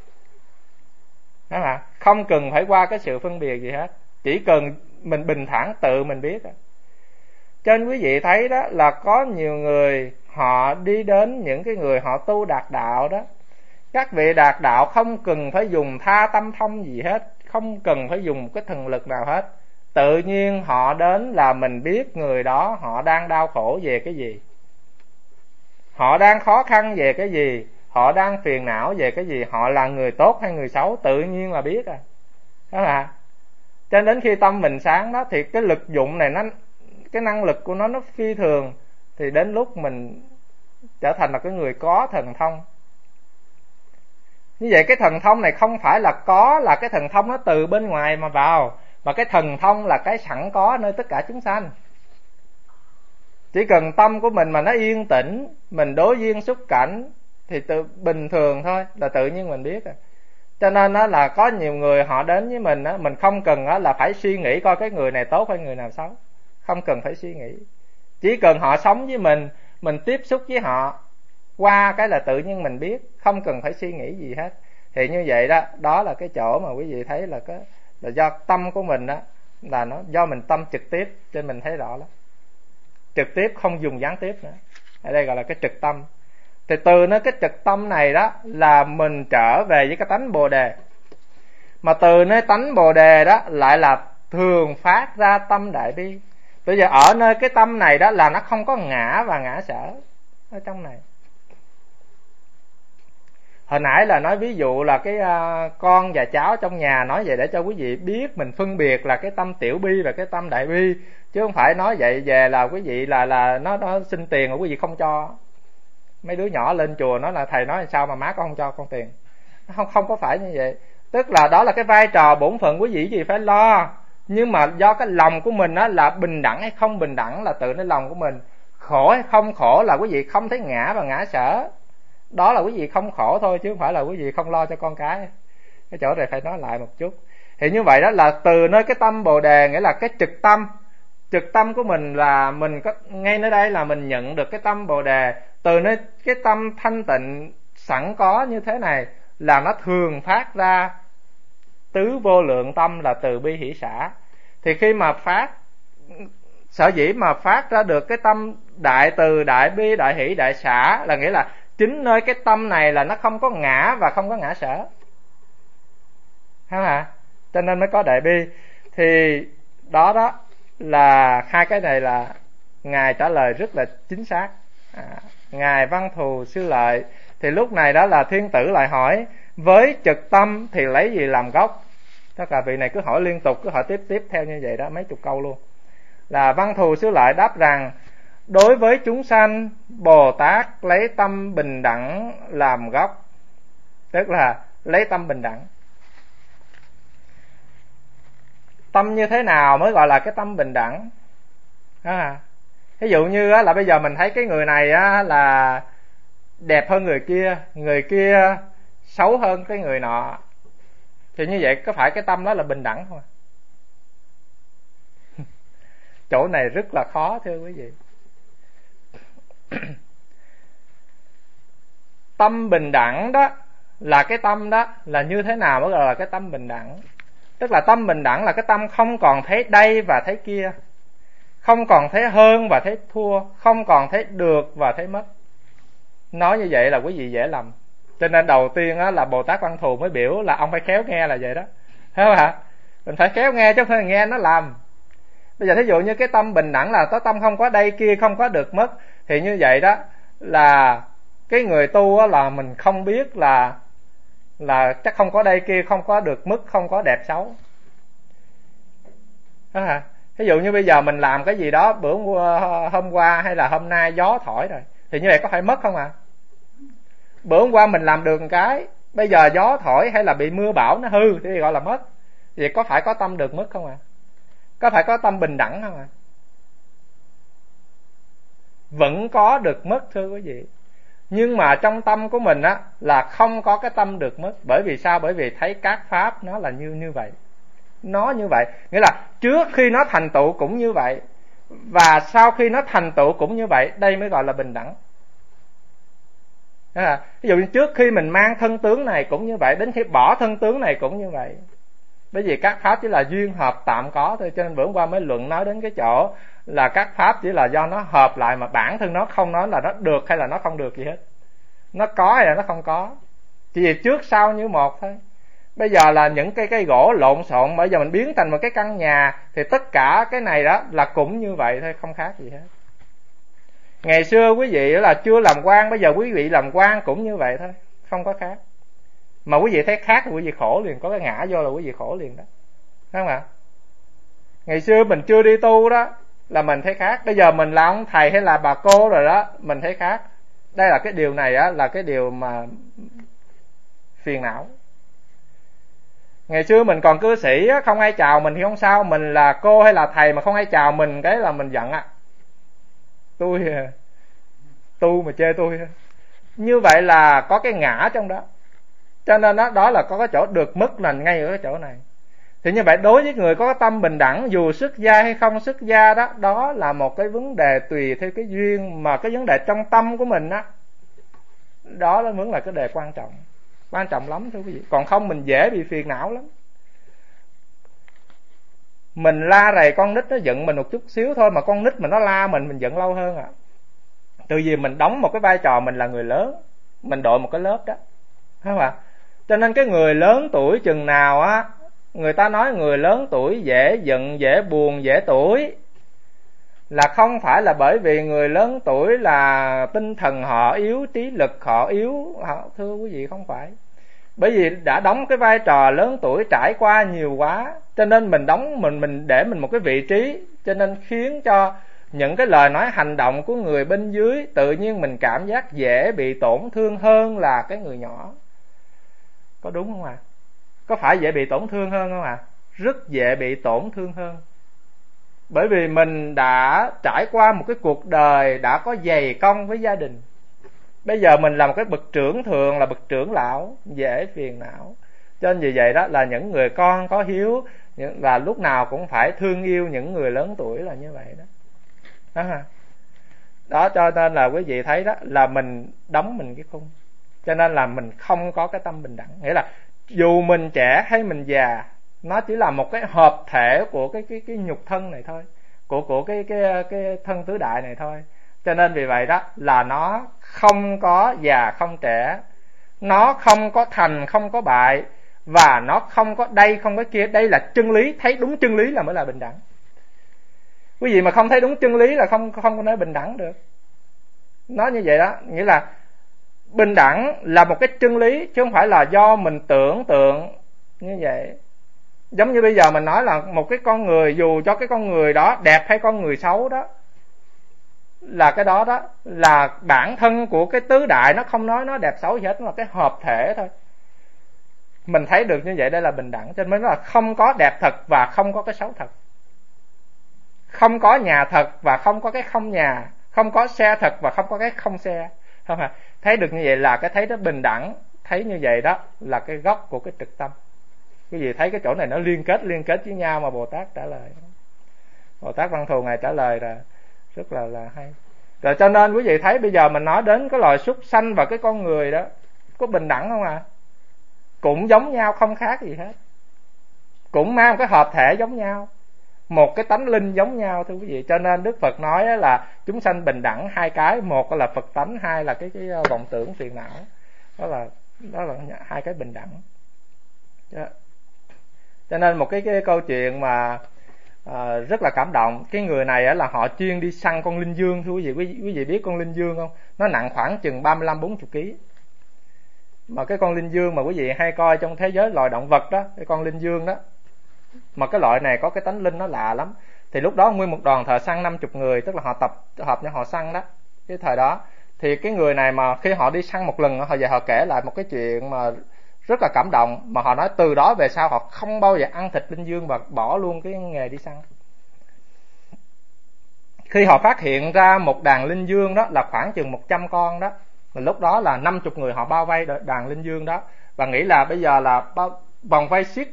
Đó hả? Không cần phải qua cái sự phân biệt gì hết, chỉ cần mình bình thản tự mình biết. Cho nên quý vị thấy đó là có nhiều người họ đi đến những cái người họ tu đạt đạo đó, các vị đạt đạo không cần phải dùng tha tâm thông gì hết, không cần phải dùng cái thần lực nào hết, tự nhiên họ đến là mình biết người đó họ đang đau khổ về cái gì, họ đang khó khăn về cái gì, họ đang phiền não về cái gì, họ là người tốt hay người xấu, tự nhiên là biết à. Đó là cho đến khi tâm mình sáng đó thì cái lực dụng này, cái năng lực của nó phi thường, thì đến lúc mình trở thành là cái người có thần thông. Như vậy cái thần thông này không phải là cái thần thông nó từ bên ngoài mà vào, mà cái thần thông là cái sẵn có nơi tất cả chúng sanh. Chỉ cần tâm của mình mà nó yên tĩnh, mình đối duyên xúc cảnh thì bình thường thôi, là tự nhiên mình biết. Cho nên đó là có nhiều người họ đến với mình đó, mình không cần đó là phải suy nghĩ coi cái người này tốt hay người nào xấu, không cần phải suy nghĩ, chỉ cần họ sống với mình tiếp xúc với họ qua cái là tự nhiên mình biết, không cần phải suy nghĩ gì hết. Thì như vậy đó, đó là cái chỗ mà quý vị thấy là do tâm của mình đó, là nó do mình tâm trực tiếp, cho nên mình thấy rõ lắm. Trực tiếp không dùng gián tiếp nữa, ở đây gọi là cái trực tâm. Thì từ cái trực tâm này đó là mình trở về với cái tánh Bồ Đề, mà từ nơi tánh Bồ Đề đó lại là thường phát ra tâm Đại Bi. Bây giờ ở nơi cái tâm này đó là nó không có ngã và ngã sở ở trong này. Hồi nãy là nói ví dụ là cái con và cháu trong nhà, nói vậy để cho quý vị biết mình phân biệt là cái tâm Tiểu Bi và cái tâm Đại Bi, chứ không phải nói vậy về là quý vị là nó xin tiền mà quý vị không cho. Mấy đứa nhỏ lên chùa nói là thầy nói sao mà má con không cho con tiền, không có phải như vậy. Tức là đó là cái vai trò bổn phận quý vị gì phải lo, nhưng mà do cái lòng của mình đó là bình đẳng hay không bình đẳng là tự nơi lòng của mình, khổ hay không khổ là quý vị không thấy ngã và ngã sở, đó là quý vị không khổ thôi, chứ không phải là quý vị không lo cho con cái chỗ này phải nói lại một chút. Thì như vậy đó là từ nơi cái tâm Bồ Đề, nghĩa là cái trực tâm của mình, là mình có ngay nơi đây là mình nhận được cái tâm Bồ Đề. Từ nơi cái tâm thanh tịnh sẵn có như thế này là nó thường phát ra tứ vô lượng tâm là từ bi hỷ xả. Thì khi mà sở dĩ mà phát ra được cái tâm đại từ, đại bi, đại hỷ, đại xả là nghĩa là chính nơi cái tâm này là nó không có ngã và không có ngã sở, hả? Cho nên mới có đại bi. Thì đó là hai cái này là Ngài trả lời rất là chính xác. Ngài Văn Thù Sư Lợi thì lúc này đó là thiên tử lại hỏi với trực tâm thì lấy gì làm gốc. Tất cả vị này cứ hỏi liên tục, cứ hỏi tiếp theo như vậy đó, mấy chục câu luôn. Là Văn Thù Sư Lợi đáp rằng đối với chúng sanh, Bồ Tát lấy tâm bình đẳng làm gốc. Tức là lấy tâm bình đẳng. Tâm như thế nào mới gọi là cái tâm bình đẳng? Ví dụ như là bây giờ mình thấy cái người này là đẹp hơn người kia xấu hơn cái người nọ, thì như vậy có phải cái tâm đó là bình đẳng không? Chỗ này rất là khó thưa quý vị. Tâm bình đẳng đó là cái tâm đó là như thế nào mới gọi là cái tâm bình đẳng? Tức là tâm bình đẳng là cái tâm không còn thấy đây và thấy kia, không còn thấy hơn và thấy thua, không còn thấy được và thấy mất. Nói như vậy là quý vị dễ lầm. Cho nên đầu tiên là Bồ Tát Văn Thù mới biểu là ông phải khéo nghe là vậy đó, thấy không ạ? Mình phải khéo nghe chứ không phải nghe nó làm. Bây giờ thí dụ như cái tâm bình đẳng là có tâm không có đây kia, không có được mất, thì như vậy đó là cái người tu là mình không biết là chắc không có đây kia, không có được mất, không có đẹp xấu. Đó hả? Ví dụ như bây giờ mình làm cái gì đó hôm qua hay là hôm nay gió thổi rồi, thì như vậy có phải mất không ạ? Bữa hôm qua mình làm được một cái, bây giờ gió thổi hay là bị mưa bão nó hư thì gọi là mất. Vậy có phải có tâm được mất không ạ? Có phải có tâm bình đẳng không ạ? Vẫn có được mất thưa quý vị. Nhưng mà trong tâm của mình là không có cái tâm được mất. Bởi vì sao? Bởi vì thấy các pháp nó là như vậy. Nó như vậy, nghĩa là trước khi nó thành tựu cũng như vậy, và sau khi nó thành tựu cũng như vậy. Đây mới gọi là bình đẳng. Ví dụ như trước khi mình mang thân tướng này cũng như vậy, đến khi bỏ thân tướng này cũng như vậy. Bởi vì các pháp chỉ là duyên hợp tạm có thôi, cho nên bữa hôm qua mới luận nói đến cái chỗ là các pháp chỉ là do nó hợp lại, mà bản thân nó không nói là nó được hay là nó không được gì hết, nó có hay là nó không có, chỉ vì trước sau như một thôi. Bây giờ là những cây gỗ lộn xộn, bây giờ mình biến thành một cái căn nhà, thì tất cả cái này đó là cũng như vậy thôi, không khác gì hết. Ngày xưa quý vị là chưa làm quan, bây giờ quý vị làm quan cũng như vậy thôi, không có khác. Mà quý vị thấy khác thì quý vị khổ liền, có cái ngã vô là quý vị khổ liền đó, thấy không ạ? Ngày xưa mình chưa đi tu đó là mình thấy khác, bây giờ mình là ông thầy hay là bà cô rồi đó mình thấy khác. Đây là cái điều này á, là cái điều mà phiền não. Ngày xưa mình còn cư sĩ á, không ai chào mình thì không sao, mình là cô hay là thầy mà không ai chào mình cái là mình giận á, tôi tu mà chê tôi. Như vậy là có cái ngã trong đó, cho nên đó là có cái chỗ được mất là ngay ở cái chỗ này. Thì như vậy đối với người có tâm bình đẳng, dù xuất gia hay không xuất gia đó, đó là một cái vấn đề tùy theo cái duyên, mà cái vấn đề trong tâm của mình á, đó là vẫn là cái đề quan trọng lắm thưa quý vị. Còn không mình dễ bị phiền não lắm. Mình la rầy con nít nó giận mình một chút xíu thôi, mà con nít mà nó la mình giận lâu hơn à. Từ vì mình đóng một cái vai trò mình là người lớn, mình đội một cái lớp đó, thấy không ạ? Cho nên cái người lớn tuổi chừng nào á, người ta nói người lớn tuổi dễ giận, dễ buồn, dễ tủi, là không phải là bởi vì người lớn tuổi là tinh thần họ yếu, trí lực họ yếu, thưa quý vị, không phải. Bởi vì đã đóng cái vai trò lớn tuổi trải qua nhiều quá, cho nên mình đóng mình để mình một cái vị trí, cho nên khiến cho những cái lời nói hành động của người bên dưới tự nhiên mình cảm giác dễ bị tổn thương hơn là cái người nhỏ. Có đúng không ạ? Có phải dễ bị tổn thương hơn không ạ? Rất dễ bị tổn thương hơn. Bởi vì mình đã trải qua một cái cuộc đời đã có dày công với gia đình. Bây giờ mình là một cái bậc trưởng thượng, là bậc trưởng lão, dễ phiền não. Cho nên vì vậy đó là những người con có hiếu là lúc nào cũng phải thương yêu những người lớn tuổi là như vậy đó. Đó, cho nên là quý vị thấy đó là mình đóng mình cái khung. Cho nên là mình không có cái tâm bình đẳng. Nghĩa là dù mình trẻ hay mình già, nó chỉ là một cái hợp thể của cái nhục thân này thôi, của cái thân tứ đại này thôi. Cho nên vì vậy đó là nó không có già không trẻ, nó không có thành không có bại, và nó không có đây không có kia. Đây là chân lý, thấy đúng chân lý là mới là bình đẳng. Quý vị mà không thấy đúng chân lý là không có nói bình đẳng được. Nó như vậy đó, nghĩa là bình đẳng là một cái chân lý, chứ không phải là do mình tưởng tượng như vậy. Giống như bây giờ mình nói là một cái con người, dù cho cái con người đó đẹp hay con người xấu đó, là cái đó đó là bản thân của cái tứ đại, nó không nói nó đẹp xấu gì hết, nó là cái hợp thể thôi. Mình thấy được như vậy, đây là bình đẳng. Cho nên mới là không có đẹp thật và không có cái xấu thật, không có nhà thật và không có cái không nhà, không có xe thật và không có cái không xe, không hả? Thấy được như vậy là cái thấy đó bình đẳng. Thấy như vậy đó là cái gốc của cái trực tâm. Quý vị thấy cái chỗ này nó liên kết với nhau mà Bồ Tát trả lời. Bồ Tát Văn Thù ngài trả lời là rất là hay. Rồi cho nên quý vị thấy bây giờ mình nói đến cái loài súc sanh và cái con người đó, có bình đẳng không ạ? Cũng giống nhau, không khác gì hết. Cũng mang một cái hợp thể giống nhau, một cái tánh linh giống nhau thưa quý vị. Cho nên Đức Phật nói là chúng sanh bình đẳng hai cái, một là Phật tánh, hai là cái vọng tưởng phiền não. Đó là hai cái bình đẳng. Cho nên một cái câu chuyện mà rất là cảm động. Cái người này là họ chuyên đi săn con linh dương thưa quý vị. Quý vị biết con linh dương không? Nó nặng khoảng chừng 35-40 kg. Mà cái con linh dương mà quý vị hay coi trong thế giới loài động vật đó, cái con linh dương đó, mà cái loại này có cái tánh linh nó lạ lắm. Thì lúc đó nguyên một đoàn thợ săn 50 người, tức là họ tập hợp nhau họ săn đó. Cái thời đó thì cái người này mà khi họ đi săn một lần, họ về họ kể lại một cái chuyện mà rất là cảm động, mà họ nói từ đó về sau họ không bao giờ ăn thịt linh dương và bỏ luôn cái nghề đi săn. Khi họ phát hiện ra một đàn linh dương đó là khoảng chừng 100 con đó, lúc đó là 50 người họ bao vây đàn linh dương đó, và nghĩ là bây giờ là vòng vây siết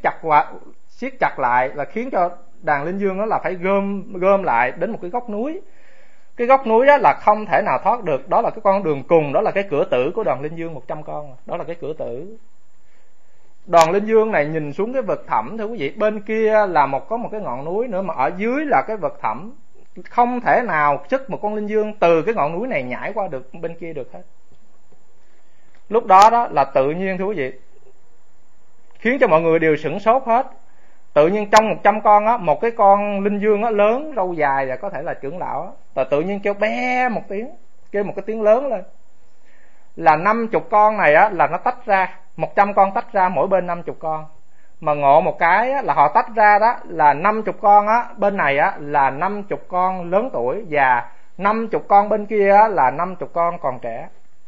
chặt lại, là khiến cho đàn linh dương đó là phải gom lại đến một cái góc núi. Cái góc núi đó là không thể nào thoát được, đó là cái con đường cùng, đó là cái cửa tử của đoàn Linh Dương 100 con, đó là cái cửa tử. Đoàn Linh Dương này nhìn xuống cái vực thẳm, thưa quý vị, bên kia là có một cái ngọn núi nữa, mà ở dưới là cái vực thẳm, không thể nào sức một con Linh Dương từ cái ngọn núi này nhảy qua được bên kia được hết. Lúc đó đó là tự nhiên, thưa quý vị, khiến cho mọi người đều sửng sốt hết. Tự nhiên trong 100 con á, một cái con Linh Dương á lớn, râu dài và có thể là trưởng lão á, và tự nhiên kêu bé một tiếng, kêu một cái tiếng lớn lên, là 50 con này á là nó tách ra, 100 con tách ra mỗi bên 50 con. Mà ngộ một cái á, là họ tách ra đó là 50 con á, bên này á là 50 con lớn tuổi, và 50 con bên kia á là 50 con còn trẻ.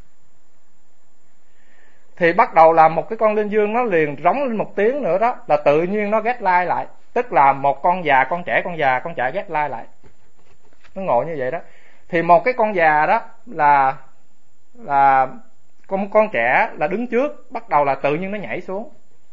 Thì bắt đầu là một cái con Linh Dương nó liền rống lên một tiếng nữa đó, là tự nhiên nó ghét lai lại. Tức là một con già, con trẻ, con già, con trẻ ghét lai lại. Nó ngộ như vậy đó. Thì một cái con già đó là con trẻ là đứng trước, bắt đầu là tự nhiên nó nhảy xuống.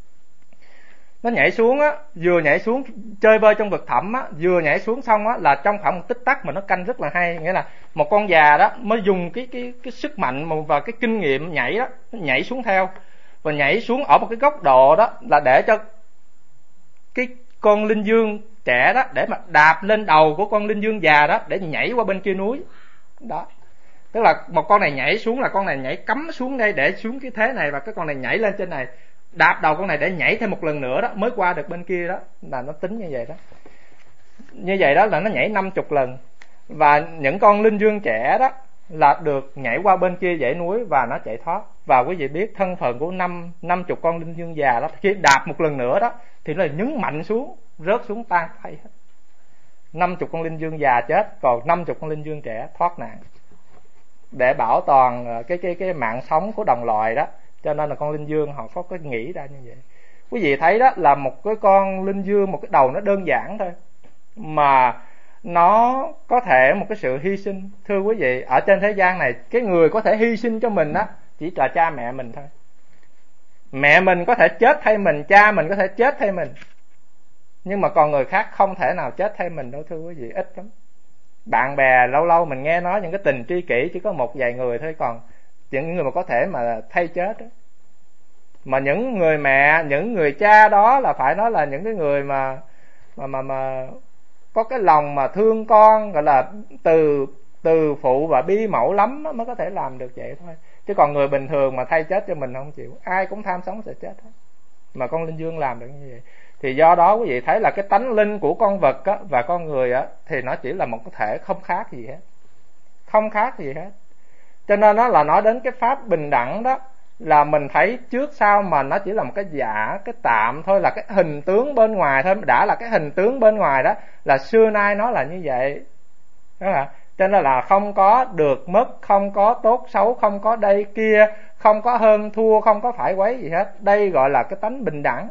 Nó nhảy xuống á, vừa nhảy xuống chơi bơi trong vực thẳm á, vừa nhảy xuống xong á là trong khoảng một tích tắc mà nó canh rất là hay, nghĩa là một con già đó mới dùng cái sức mạnh và cái kinh nghiệm nhảy đó, nó nhảy xuống theo, và nhảy xuống ở một cái góc độ đó là để cho cái con Linh Dương trẻ đó để mà đạp lên đầu của con Linh Dương già đó để nhảy qua bên kia núi đó. Tức là một con này nhảy xuống là con này nhảy cắm xuống đây để xuống cái thế này, và cái con này nhảy lên trên này đạp đầu con này để nhảy thêm một lần nữa đó mới qua được bên kia đó, là nó tính như vậy đó. Như vậy đó là nó nhảy 50 lần. Và những con Linh Dương trẻ đó là được nhảy qua bên kia dãy núi và nó chạy thoát. Và quý vị biết thân phận của 50 con Linh Dương già đó, khi đạp một lần nữa đó thì nó nhấn mạnh xuống, rớt xuống tan thay hết. 50 con Linh Dương già chết, còn 50 con Linh Dương trẻ thoát nạn, để bảo toàn cái mạng sống của đồng loài đó. Cho nên là con Linh Dương họ có cái nghĩ ra như vậy. Quý vị thấy đó là một cái con Linh Dương, một cái đầu nó đơn giản thôi, mà nó có thể một cái sự hy sinh. Thưa quý vị, ở trên thế gian này, cái người có thể hy sinh cho mình đó chỉ là cha mẹ mình thôi. Mẹ mình có thể chết thay mình, cha mình có thể chết thay mình, nhưng mà còn người khác không thể nào chết thay mình đâu, thưa quý vị, ít lắm. Bạn bè lâu lâu mình nghe nói những cái tình tri kỷ chỉ có một vài người thôi, còn những người mà có thể mà thay chết đó. Mà những người mẹ, những người cha đó là phải nói là những cái người mà có cái lòng mà thương con, gọi là từ phụ và bi mẫu lắm mới có thể làm được vậy thôi. Chứ còn người bình thường mà thay chết cho mình không chịu, ai cũng tham sống sợ chết hết. Mà con Linh Dương làm được như vậy. Thì do đó quý vị thấy là cái tánh linh của con vật á, và con người á, thì nó chỉ là một cái thể không khác gì hết, không khác gì hết. Cho nên nó là nói đến cái pháp bình đẳng đó, là mình thấy trước sau mà nó chỉ là một cái giả, cái tạm thôi, là cái hình tướng bên ngoài thôi. Đã là cái hình tướng bên ngoài đó, là xưa nay nó là như vậy đó là. Cho nên là không có được mất, không có tốt xấu, không có đây kia, không có hơn thua, không có phải quấy gì hết. Đây gọi là cái tánh bình đẳng,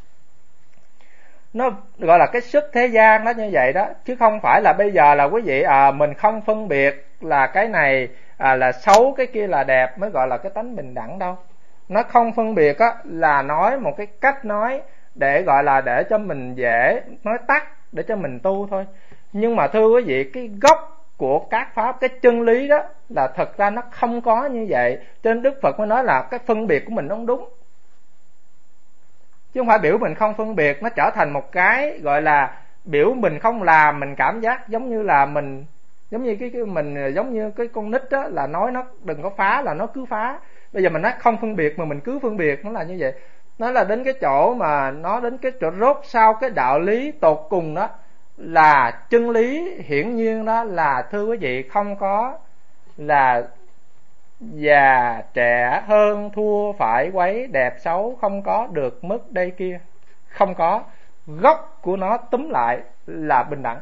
nó gọi là cái sức thế gian đó như vậy đó. Chứ không phải là bây giờ là quý vị mình không phân biệt là cái này là xấu, cái kia là đẹp mới gọi là cái tánh bình đẳng đâu. Nó không phân biệt á, là nói một cái cách nói để gọi là để cho mình dễ nói tắt, để cho mình tu thôi. Nhưng mà thưa quý vị, cái gốc của các pháp, cái chân lý đó là thật ra nó không có như vậy. Cho nên Đức Phật mới nói là cái phân biệt của mình nó không đúng, chứ không phải biểu mình không phân biệt, nó trở thành một cái gọi là biểu mình không làm. Mình cảm giác giống như là mình, giống như cái mình giống như cái con nít đó, là nói nó đừng có phá là nó cứ phá. Bây giờ mình nói không phân biệt mà mình cứ phân biệt, nó là như vậy. Nó là đến cái chỗ mà nó đến cái chỗ rốt sau cái đạo lý tột cùng đó, là chân lý hiển nhiên đó, là thưa quý vị, không có là già trẻ hơn thua phải quấy đẹp xấu, không có được mất đây kia, không có. Gốc của nó túm lại là bình đẳng.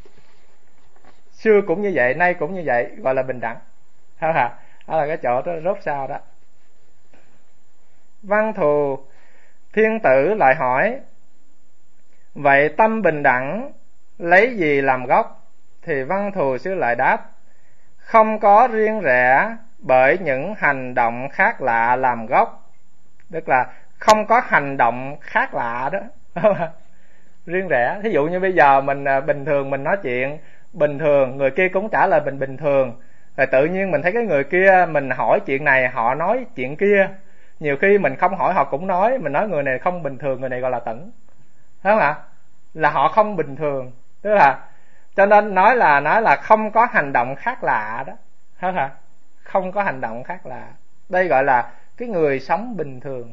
Xưa cũng như vậy, nay cũng như vậy, gọi là bình đẳng. Đó là cái chỗ đó rốt sao đó. Văn Thù Thiên Tử lại hỏi: vậy tâm bình đẳng lấy gì làm gốc? Thì Văn Thù Sư lại đáp: không có riêng rẽ bởi những hành động khác lạ làm gốc. Tức là không có hành động khác lạ đó. Riêng rẽ, thí dụ như bây giờ mình bình thường mình nói chuyện, bình thường, người kia cũng trả lời mình bình thường. Rồi tự nhiên mình thấy cái người kia, mình hỏi chuyện này họ nói chuyện kia, nhiều khi mình không hỏi họ cũng nói, mình nói người này không bình thường, người này gọi là tẩn, phải không ạ? Là họ không bình thường, tức là cho nên nói là không có hành động khác lạ đó, phải không ạ? Không có hành động khác lạ, đây gọi là cái người sống bình thường.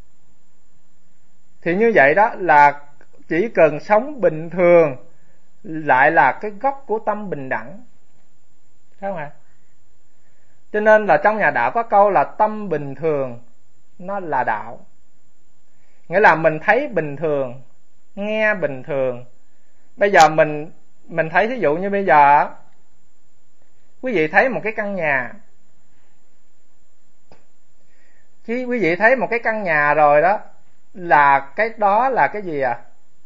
Thì như vậy đó là chỉ cần sống bình thường lại là cái gốc của tâm bình đẳng, phải không ạ? Cho nên là trong nhà đạo có câu là tâm bình thường nó là đạo. Nghĩa là mình thấy bình thường, nghe bình thường. Bây giờ mình thấy ví dụ như bây giờ quý vị thấy một cái căn nhà, chứ quý vị thấy một cái căn nhà rồi đó, là cái đó là cái gì à?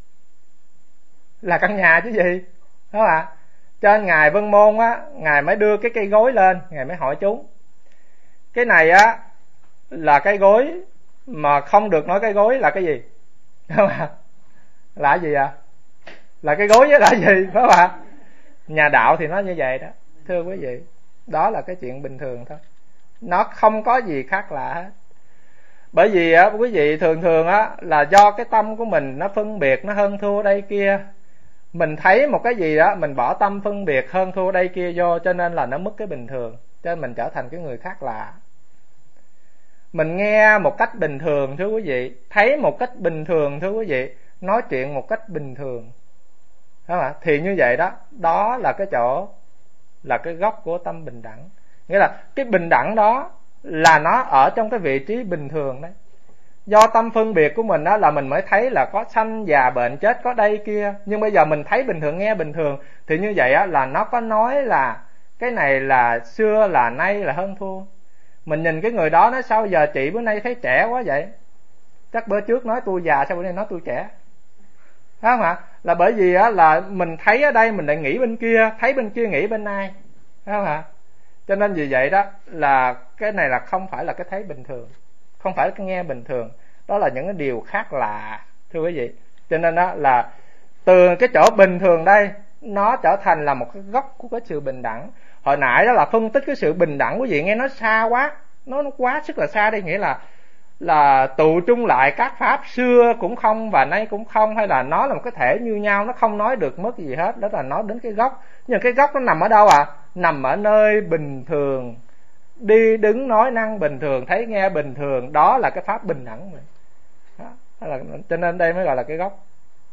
Là căn nhà chứ gì, đúng không ạ? Cho nên Ngài Vân Môn á, Ngài mới đưa cái cây gối lên, Ngài mới hỏi chúng, cái này á là cây gối, mà không được nói cây gối là cái gì, đúng không ạ? Là gì ạ? Là cây gối với là gì, phải không ạ? Nhà đạo thì nó như vậy đó, thưa quý vị. Đó là cái chuyện bình thường thôi, nó không có gì khác lạ hết. Bởi vì á, quý vị thường á là do cái tâm của mình nó phân biệt, nó hơn thua đây kia. Mình thấy một cái gì đó, mình bỏ tâm phân biệt hơn thua đây kia vô, cho nên là nó mất cái bình thường, cho nên mình trở thành cái người khác lạ. Mình nghe một cách bình thường, thưa quý vị, thấy một cách bình thường, thưa quý vị, nói chuyện một cách bình thường, đúng không ạ? Thì như vậy đó, đó là cái chỗ, là cái gốc của tâm bình đẳng. Nghĩa là cái bình đẳng đó là nó ở trong cái vị trí bình thường đấy. Do tâm phân biệt của mình đó là mình mới thấy là có sanh già bệnh chết, có đây kia. Nhưng bây giờ mình thấy bình thường, nghe bình thường, thì như vậy á là nó có nói là cái này là xưa là nay là hơn thua. Mình nhìn cái người đó nói sao giờ chị bữa nay thấy trẻ quá vậy, chắc bữa trước nói tôi già, sao bữa nay nói tôi trẻ, phải không ạ? Là bởi vì á là mình thấy ở đây mình lại nghĩ bên kia, thấy bên kia nghĩ bên này, phải không ạ? Cho nên vì vậy đó là cái này là không phải là cái thấy bình thường, không phải cái nghe bình thường, đó là những cái điều khác lạ, thưa quý vị. Cho nên đó là từ cái chỗ bình thường đây, nó trở thành là một cái gốc của cái sự bình đẳng. Hồi nãy đó là phân tích cái sự bình đẳng, quý vị nghe nó xa quá, nó quá sức là xa đi, nghĩa là tụ trung lại các pháp xưa cũng không và nay cũng không, hay là nó là một cái thể như nhau, nó không nói được mất gì hết. Đó là nói đến cái gốc. Nhưng cái gốc nó nằm ở đâu ạ? Nằm ở nơi bình thường, đi đứng nói năng bình thường, thấy nghe bình thường, đó là cái pháp bình đẳng. Đó là, cho nên đây mới gọi là cái gốc.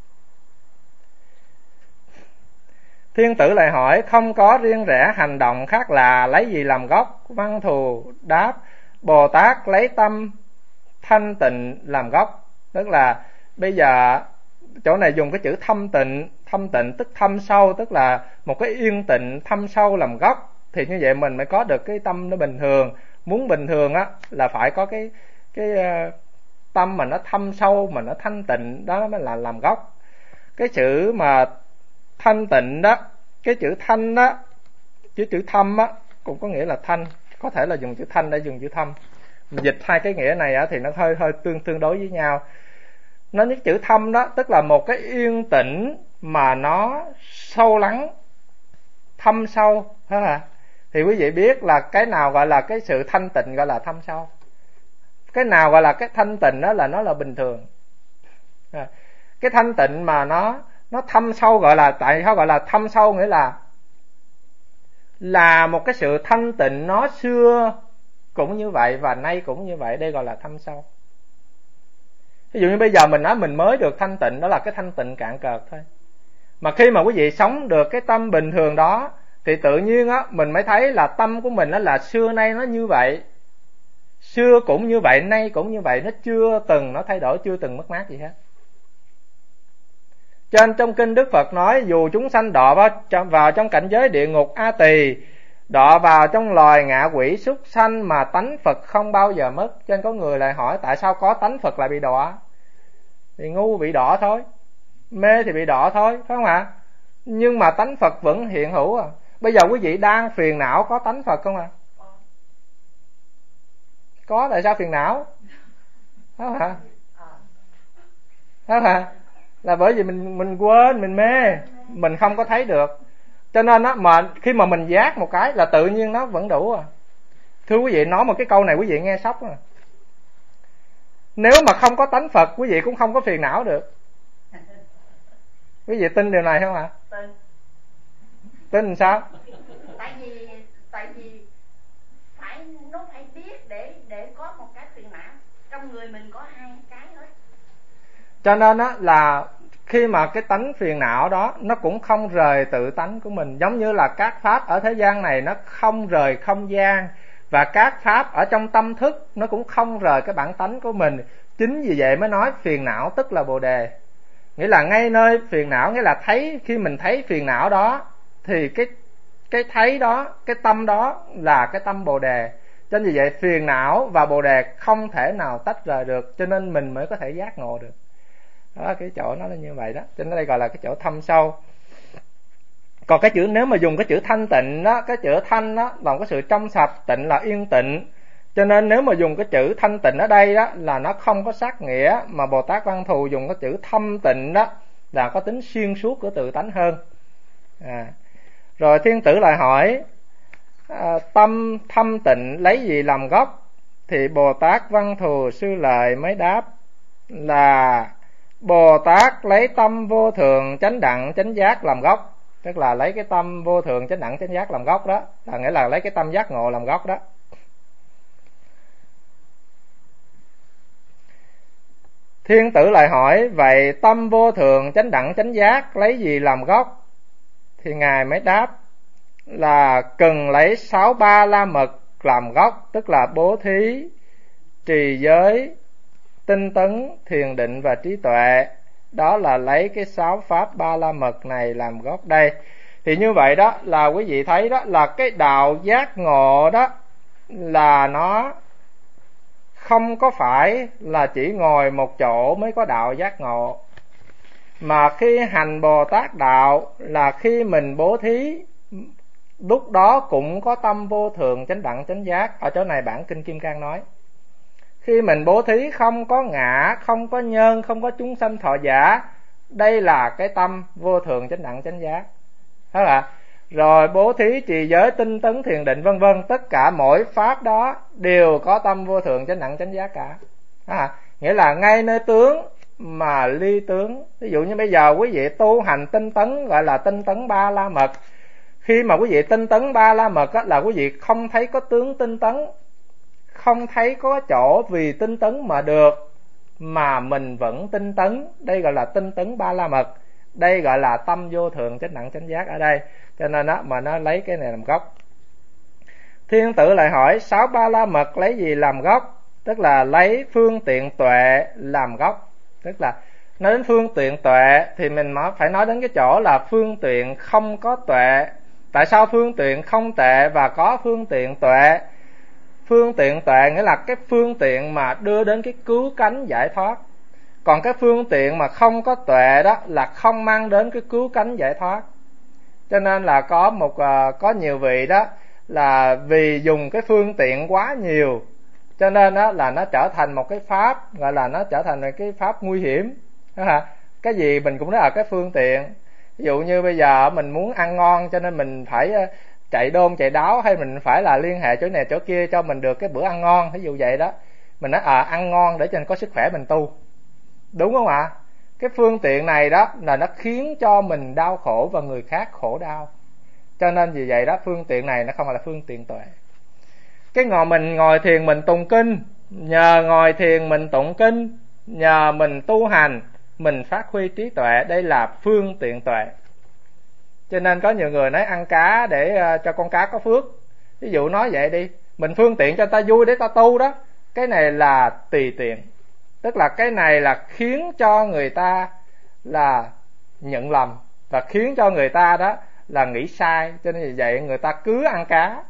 Thiên tử lại hỏi, không có riêng rẽ hành động khác là lấy gì làm gốc? Văn Thù đáp, Bồ Tát lấy tâm thanh tịnh làm gốc. Tức là bây giờ chỗ này dùng cái chữ thâm tịnh tức thâm sâu, tức là một cái yên tịnh thâm sâu làm gốc. Thì như vậy mình mới có được cái tâm nó bình thường. Muốn bình thường á là phải có cái tâm mà nó thâm sâu, mà nó thanh tịnh, đó mới là làm gốc. Cái chữ mà thanh tịnh đó, cái chữ thanh đó, chữ thâm á cũng có nghĩa là thanh, có thể là dùng chữ thanh để dùng chữ thâm. Mình dịch hai cái nghĩa này á thì nó hơi tương đối với nhau. Nó cái chữ thâm đó tức là một cái yên tĩnh mà nó sâu lắng, thâm sâu, phải không ạ? Thì quý vị biết là cái nào gọi là cái sự thanh tịnh gọi là thâm sâu, cái nào gọi là cái thanh tịnh đó là nó là bình thường. Cái thanh tịnh mà nó thâm sâu, gọi là tại sao gọi là thâm sâu, nghĩa là một cái sự thanh tịnh nó xưa cũng như vậy và nay cũng như vậy, đây gọi là thâm sâu. Ví dụ như bây giờ mình nói mình mới được thanh tịnh, đó là cái thanh tịnh cạn cợt thôi. Mà khi mà quý vị sống được cái tâm bình thường đó thì tự nhiên á mình mới thấy là tâm của mình đó là xưa nay nó như vậy, xưa cũng như vậy, nay cũng như vậy, nó chưa từng nó thay đổi, chưa từng mất mát gì hết. Cho nên trong kinh Đức Phật nói, dù chúng sanh đọa vào trong cảnh giới địa ngục A Tỳ, đọa vào trong loài ngạ quỷ súc sanh, mà tánh Phật không bao giờ mất. Cho nên có người lại hỏi tại sao có tánh Phật lại bị đọa? Thì ngu bị đọa thôi, mê thì bị đọa thôi, phải không ạ? Nhưng mà tánh Phật vẫn hiện hữu à. Bây giờ quý vị đang phiền não, có tánh Phật không ạ? Có, tại sao phiền não? Phải không ạ? Phải không ạ? Là bởi vì mình quên, mình mê, mình không có thấy được. Cho nên á, mà khi mà mình giác một cái là tự nhiên nó vẫn đủ à. Thưa quý vị, nói một cái câu này quý vị nghe sốc à. Nếu mà không có tánh Phật, quý vị cũng không có phiền não được. Quý vị tin điều này không ạ? Tin sao? Tại vì nó phải biết để có một cái phiền não. Trong người mình có hai cái hết. Cho nên á là khi mà cái tánh phiền não đó nó cũng không rời tự tánh của mình, giống như là các pháp ở thế gian này nó không rời không gian, và các pháp ở trong tâm thức nó cũng không rời cái bản tánh của mình. Chính vì vậy mới nói phiền não tức là Bồ Đề. Nghĩa là ngay nơi phiền não, nghĩa là thấy, khi mình thấy phiền não đó thì cái thấy đó, cái tâm đó là cái tâm Bồ Đề. Cho nên vì vậy phiền não và Bồ Đề không thể nào tách rời được, cho nên mình mới có thể giác ngộ được. Đó, cái chỗ nó là như vậy đó, cho nên đây gọi là cái chỗ thâm sâu. Còn cái chữ, nếu mà dùng cái chữ thanh tịnh đó, cái chữ thanh đó là cái sự trong sạch, tịnh là yên tịnh. Cho nên nếu mà dùng cái chữ thanh tịnh ở đây đó là nó không có sát nghĩa, mà Bồ Tát Văn Thù dùng cái chữ thâm tịnh đó là có tính xuyên suốt của tự tánh hơn. Rồi thiên tử lại hỏi tâm thâm tịnh lấy gì làm gốc? Thì Bồ Tát Văn Thù Sư Lợi mới đáp là Bồ Tát lấy tâm vô thường chánh đẳng chánh giác làm gốc. Tức là lấy cái tâm vô thường chánh đẳng chánh giác làm gốc đó, là nghĩa là lấy cái tâm giác ngộ làm gốc đó. Thiên tử lại hỏi vậy tâm vô thường chánh đẳng chánh giác lấy gì làm gốc? Thì Ngài mới đáp là cần lấy 6 ba la mật làm gốc, tức là bố thí, trì giới, tinh tấn, thiền định và trí tuệ. Đó là lấy cái 6 pháp ba la mật này làm gốc đây. Thì như vậy đó là quý vị thấy đó là cái đạo giác ngộ đó là nó không có phải là chỉ ngồi một chỗ mới có đạo giác ngộ, mà khi hành Bồ Tát đạo là khi mình bố thí, lúc đó cũng có tâm vô thường chánh đẳng chánh giác. Ở chỗ này bản Kinh Kim Cang nói, khi mình bố thí không có ngã, không có nhân, không có chúng sanh thọ giả, đây là cái tâm vô thường chánh đẳng chánh giác. Đó là rồi bố thí, trì giới, tinh tấn, thiền định vân vân, tất cả mỗi pháp đó đều có tâm vô thường chánh đẳng chánh giác cả. Nghĩa là ngay nơi tướng mà ly tướng. Ví dụ như bây giờ quý vị tu hành tinh tấn, gọi là tinh tấn ba la mật. Khi mà quý vị tinh tấn ba la mật là quý vị không thấy có tướng tinh tấn, không thấy có chỗ vì tinh tấn mà được, mà mình vẫn tinh tấn. Đây gọi là tinh tấn ba la mật. Đây gọi là tâm vô thường chánh đẳng chánh giác ở đây. Cho nên đó mà nó lấy cái này làm gốc. Thiên tử lại hỏi 6 ba la mật lấy gì làm gốc? Tức là lấy phương tiện tuệ làm gốc. Tức là nói đến phương tiện tuệ thì mình phải nói đến cái chỗ là phương tiện không có tuệ. Tại sao phương tiện không tệ và có phương tiện tuệ? Phương tiện tuệ nghĩa là cái phương tiện mà đưa đến cái cứu cánh giải thoát. Còn cái phương tiện mà không có tuệ đó là không mang đến cái cứu cánh giải thoát. Cho nên là có nhiều vị đó là vì dùng cái phương tiện quá nhiều, cho nên đó là nó trở thành một cái pháp, gọi là nó trở thành cái pháp nguy hiểm. Cái gì mình cũng nói là cái phương tiện. Ví dụ như bây giờ mình muốn ăn ngon cho nên mình phải chạy đôn chạy đáo, hay mình phải là liên hệ chỗ này chỗ kia cho mình được cái bữa ăn ngon, ví dụ vậy đó. Mình nói ăn ngon để cho mình có sức khỏe mình tu, đúng không ạ? Cái phương tiện này đó là nó khiến cho mình đau khổ và người khác khổ đau. Cho nên vì vậy đó, phương tiện này nó không phải là phương tiện tuệ. Cái mình ngồi thiền mình tụng kinh, nhờ ngồi thiền mình tụng kinh, nhờ mình tu hành, mình phát huy trí tuệ, đây là phương tiện tuệ. Cho nên có nhiều người nói ăn cá để cho con cá có phước. Ví dụ nói vậy đi, mình phương tiện cho ta vui để ta tu đó, cái này là tùy tiện. Tức là cái này là khiến cho người ta là nhận lầm, và khiến cho người ta đó là nghĩ sai. Cho nên vì vậy người ta cứ ăn cá,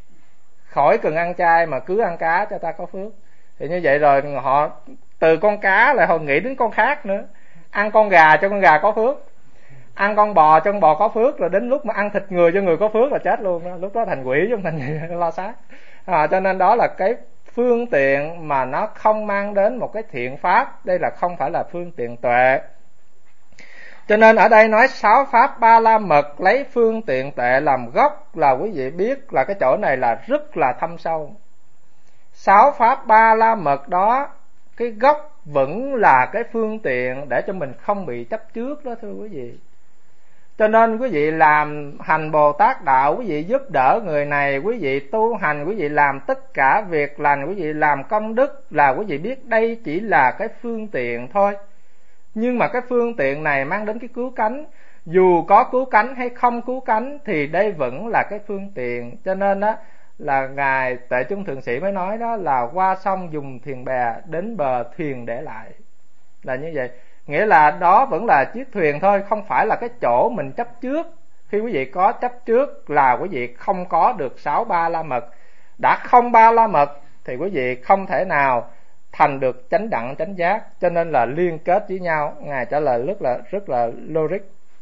khỏi cần ăn chay mà cứ ăn cá cho ta có phước. Thì như vậy rồi họ từ con cá lại họ nghĩ đến con khác nữa. Ăn con gà cho con gà có phước, ăn con bò cho con bò có phước, rồi đến lúc mà ăn thịt người cho người có phước là chết luôn đó. Lúc đó thành quỷ chứ không thành gì lo sát. Cho nên đó là cái phương tiện mà nó không mang đến một cái thiện pháp. Đây là không phải là phương tiện tuệ. Cho nên ở đây nói 6 pháp ba la mật lấy phương tiện tuệ làm gốc, là quý vị biết là cái chỗ này là rất là thâm sâu. 6 pháp ba la mật đó, cái gốc vẫn là cái phương tiện để cho mình không bị chấp trước đó thưa quý vị. Cho nên quý vị làm hành Bồ Tát đạo, quý vị giúp đỡ người này, quý vị tu hành, quý vị làm tất cả việc lành, quý vị làm công đức, là quý vị biết đây chỉ là cái phương tiện thôi. Nhưng mà cái phương tiện này mang đến cái cứu cánh. Dù có cứu cánh hay không cứu cánh thì đây vẫn là cái phương tiện. Cho nên đó là Ngài Tệ Chung Thượng Sĩ mới nói đó là qua sông dùng thuyền bè, đến bờ thuyền để lại. Là như vậy. Nghĩa là đó vẫn là chiếc thuyền thôi, không phải là cái chỗ mình chấp trước. Khi quý vị có chấp trước là quý vị không có được 6 ba la mật. Đã không ba la mật thì quý vị không thể nào thành được chánh đẳng chánh giác. Cho nên là liên kết với nhau. Ngài trả lời rất là logic.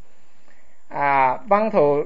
Văn Thù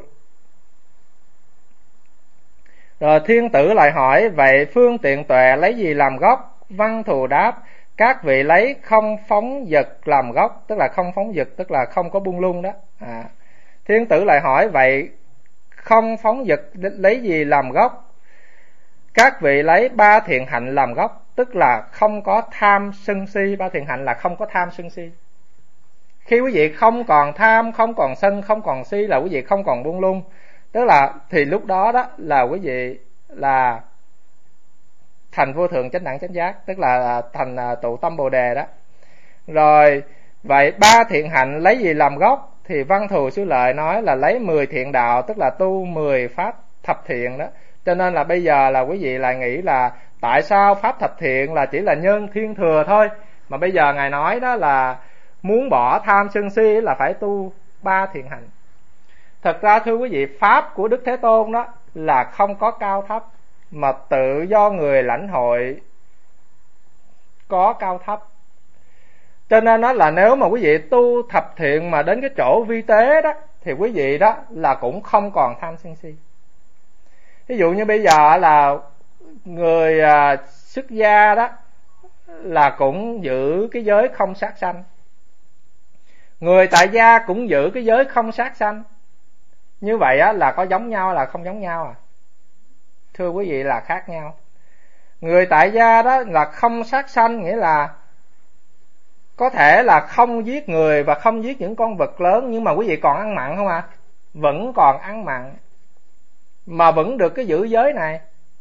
rồi Thiên Tử lại hỏi: vậy phương tiện tuệ lấy gì làm gốc? Văn Thù đáp: các vị lấy không phóng dật làm gốc. Tức là không phóng dật, tức là không có buông lung đó. Thiên Tử lại hỏi: vậy không phóng dật lấy gì làm gốc? Các vị lấy ba thiện hạnh làm gốc. Tức là không có tham sân si. Ba thiện hạnh là không có tham sân si. Khi quý vị không còn tham, không còn sân, không còn si là quý vị không còn buông lung. Tức là thì lúc đó đó là quý vị là thành vô thượng chánh đẳng chánh giác, tức là thành tụ tâm Bồ đề đó. Rồi vậy ba thiện hạnh lấy gì làm gốc? Thì Văn Thù Sư Lợi nói là lấy 10 thiện đạo, tức là tu 10 pháp thập thiện đó. Cho nên là bây giờ là quý vị lại nghĩ là tại sao pháp thập thiện là chỉ là nhân thiên thừa thôi, mà bây giờ Ngài nói đó là muốn bỏ tham sân si là phải tu ba thiện hạnh. Thật ra thưa quý vị, pháp của Đức Thế Tôn đó là không có cao thấp, mà tự do người lãnh hội có cao thấp. Cho nên đó là nếu mà quý vị tu thập thiện mà đến cái chỗ vi tế đó thì quý vị đó là cũng không còn tham sân si. Ví dụ như bây giờ là người xuất gia đó là cũng giữ cái giới không sát sanh, người tại gia cũng giữ cái giới không sát sanh. Như vậy á, là có giống nhau là không giống nhau à? Thưa quý vị, là khác nhau. Người tại gia đó là không sát sanh, nghĩa là có thể là không giết người và không giết những con vật lớn, nhưng mà quý vị còn ăn mặn không ạ? Vẫn còn ăn mặn mà vẫn được cái giữ giới này.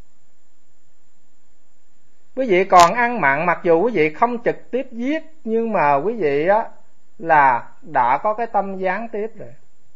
Quý vị còn ăn mặn, mặc dù quý vị không trực tiếp giết, nhưng mà quý vị á là đã có cái tâm gián tiếp rồi.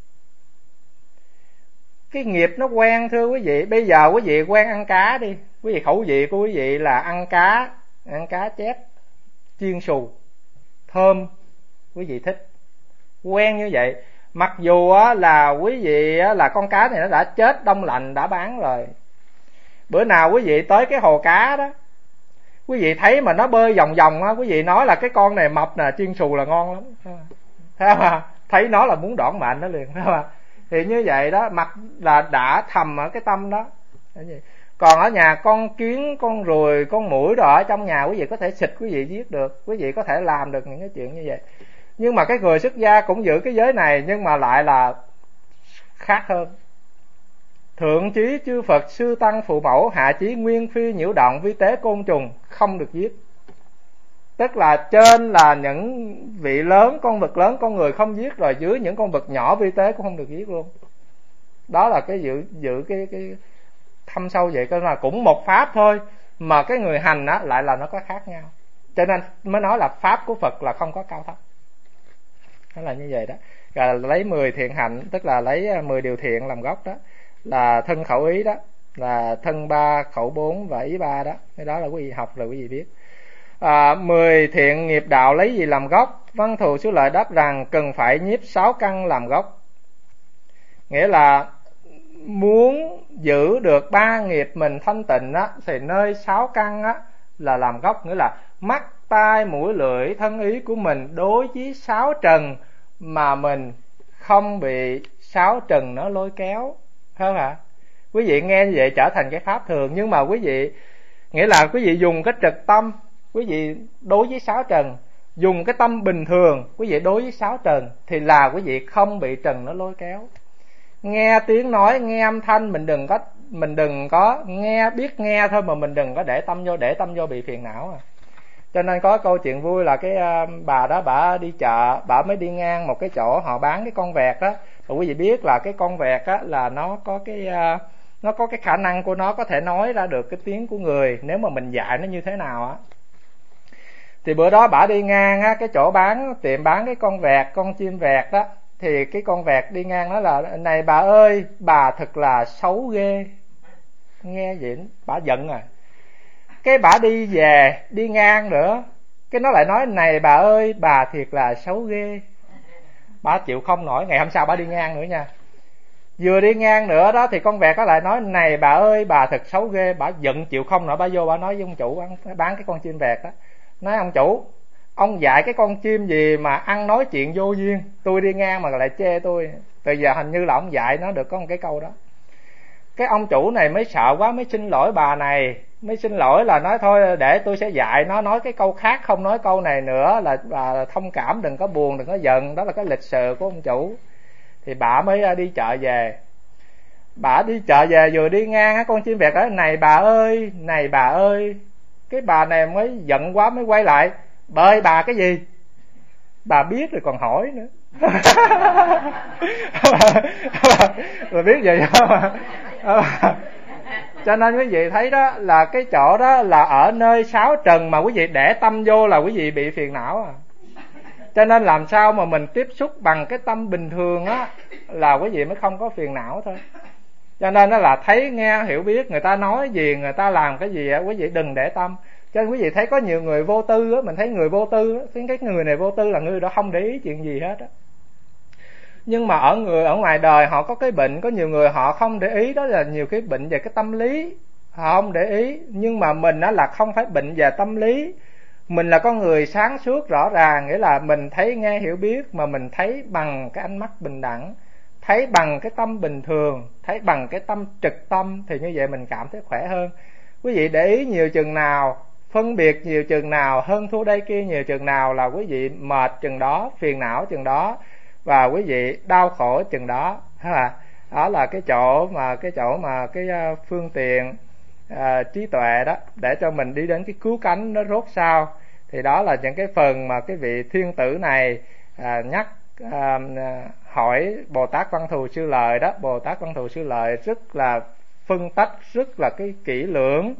Cái nghiệp nó quen thưa quý vị. Bây giờ quý vị quen ăn cá đi, quý vị khẩu vị của quý vị là ăn cá chép chiên xù thơm, quý vị thích, quen như vậy. Mặc dù á là quý vị á là con cá này nó đã chết đông lạnh đã bán rồi. Bữa nào quý vị tới cái hồ cá đó, quý vị thấy mà nó bơi vòng vòng á, quý vị nói là cái con này mập nè, chiên xù là ngon lắm, thấy không? Thấy nó là muốn đoản mệnh nó liền, thấy không? Thì như vậy đó, mặt là đã thầm ở cái tâm đó. Còn ở nhà con kiến, con ruồi, con muỗi đó ở trong nhà quý vị có thể xịt, quý vị giết được, quý vị có thể làm được những cái chuyện như vậy. Nhưng mà cái người xuất gia cũng giữ cái giới này, nhưng mà lại là khác hơn. Thượng chí chư Phật sư tăng phụ mẫu, hạ chí nguyên phi nhiễu động vi tế côn trùng, không được giết. Tức là trên là những vị lớn, con vật lớn, con người không giết, rồi dưới những con vật nhỏ vi tế cũng không được giết luôn. Đó là cái giữ cái thâm sâu vậy. Cơ là cũng một pháp thôi, mà cái người hành á lại là nó có khác nhau. Cho nên mới nói là pháp của Phật là không có cao thấp. Đó là như vậy đó. Rồi lấy 10 thiện hạnh, tức là lấy 10 điều thiện làm gốc đó, là thân khẩu ý đó, là thân 3, khẩu 4 và ý 3 đó. Cái đó là quý vị học rồi quý vị biết. 10 thiện nghiệp đạo lấy gì làm gốc? Văn Thù Sư Lợi đáp rằng cần phải nhiếp 6 căn làm gốc. Nghĩa là muốn giữ được 3 nghiệp mình thanh tịnh á, thì nơi 6 căn á là làm gốc. Nghĩa là mắt, tai, mũi, lưỡi, thân ý của mình đối với 6 trần mà mình không bị 6 trần nó lôi kéo, phải không ạ? Quý vị nghe như vậy trở thành cái pháp thường, nhưng mà quý vị nghĩa là quý vị dùng cái trực tâm, quý vị đối với 6 trần, dùng cái tâm bình thường quý vị đối với sáu trần thì là quý vị không bị trần nó lôi kéo. Nghe tiếng nói, nghe âm thanh, mình đừng có nghe, biết nghe thôi mà mình đừng có để tâm vô bị phiền não à. Cho nên có câu chuyện vui là cái bà đó bà đi chợ, bà mới đi ngang một cái chỗ họ bán cái con vẹt đó. Và quý vị biết là cái con vẹt á là nó có cái khả năng của nó có thể nói ra được cái tiếng của người nếu mà mình dạy nó như thế nào á. Thì bữa đó bà đi ngang á, cái chỗ tiệm bán cái con vẹt, con chim vẹt đó, thì cái con vẹt đi ngang nói là: "Này bà ơi, bà thật là xấu ghê." Nghe vậy bà giận rồi. Cái bà đi về, đi ngang nữa, cái nó lại nói: "Này bà ơi, bà thiệt là xấu ghê." Bà chịu không nổi, ngày hôm sau bà đi ngang nữa nha. Vừa đi ngang nữa đó thì con vẹt nó lại nói: "Này bà ơi, bà thật xấu ghê." Bà giận chịu không nổi, bà vô bà nói với ông chủ bán cái con chim vẹt đó, nói: "Ông chủ, ông dạy cái con chim gì mà ăn nói chuyện vô duyên, tôi đi ngang mà lại chê tôi. Từ giờ hình như là ông dạy nó được có một cái câu đó." Cái ông chủ này mới sợ quá, mới xin lỗi bà này, mới xin lỗi là nói: "Thôi để tôi sẽ dạy nó nói cái câu khác, không nói câu này nữa, là bà thông cảm, đừng có buồn, đừng có giận." Đó là cái lịch sự của ông chủ. Thì bà mới đi chợ về. Bà đi chợ về vừa đi ngang con chim vẹt đó: "Này bà ơi, này bà ơi." Cái bà này mới giận quá mới quay lại: "Bà ơi, bà cái gì?" Bà biết rồi còn hỏi nữa. Bà biết vậy không? Cho nên quý vị thấy đó là cái chỗ đó là ở nơi sáu trần mà quý vị để tâm vô là quý vị bị phiền não à. Cho nên làm sao mà mình tiếp xúc bằng cái tâm bình thường á là quý vị mới không có phiền não thôi. Cho nên đó là thấy nghe hiểu biết, người ta nói gì, người ta làm cái gì á, quý vị đừng để tâm. Cho nên quý vị thấy có nhiều người vô tư á, mình thấy người vô tư á, cái người này vô tư là người đó không để ý chuyện gì hết á. Nhưng mà ở ngoài đời họ có cái bệnh, có nhiều người họ không để ý, đó là nhiều cái bệnh về cái tâm lý, họ không để ý. Nhưng mà mình á là không phải bệnh về tâm lý, mình là con người sáng suốt rõ ràng, nghĩa là mình thấy nghe hiểu biết mà mình thấy bằng cái ánh mắt bình đẳng, thấy bằng cái tâm bình thường, thấy bằng cái tâm trực tâm, thì như vậy mình cảm thấy khỏe hơn. Quý vị để ý nhiều chừng nào, phân biệt nhiều chừng nào, hơn thua đây kia nhiều chừng nào là quý vị mệt chừng đó, phiền não chừng đó, và quý vị đau khổ chừng đó. Đó là cái chỗ mà cái phương tiện trí tuệ đó, để cho mình đi đến cái cứu cánh nó rốt sao. Thì đó là những cái phần mà cái vị thiên tử này nhắc hỏi Bồ Tát Văn Thù Sư Lợi đó. Bồ Tát Văn Thù Sư Lợi rất là phân tách, rất là cái kỹ lưỡng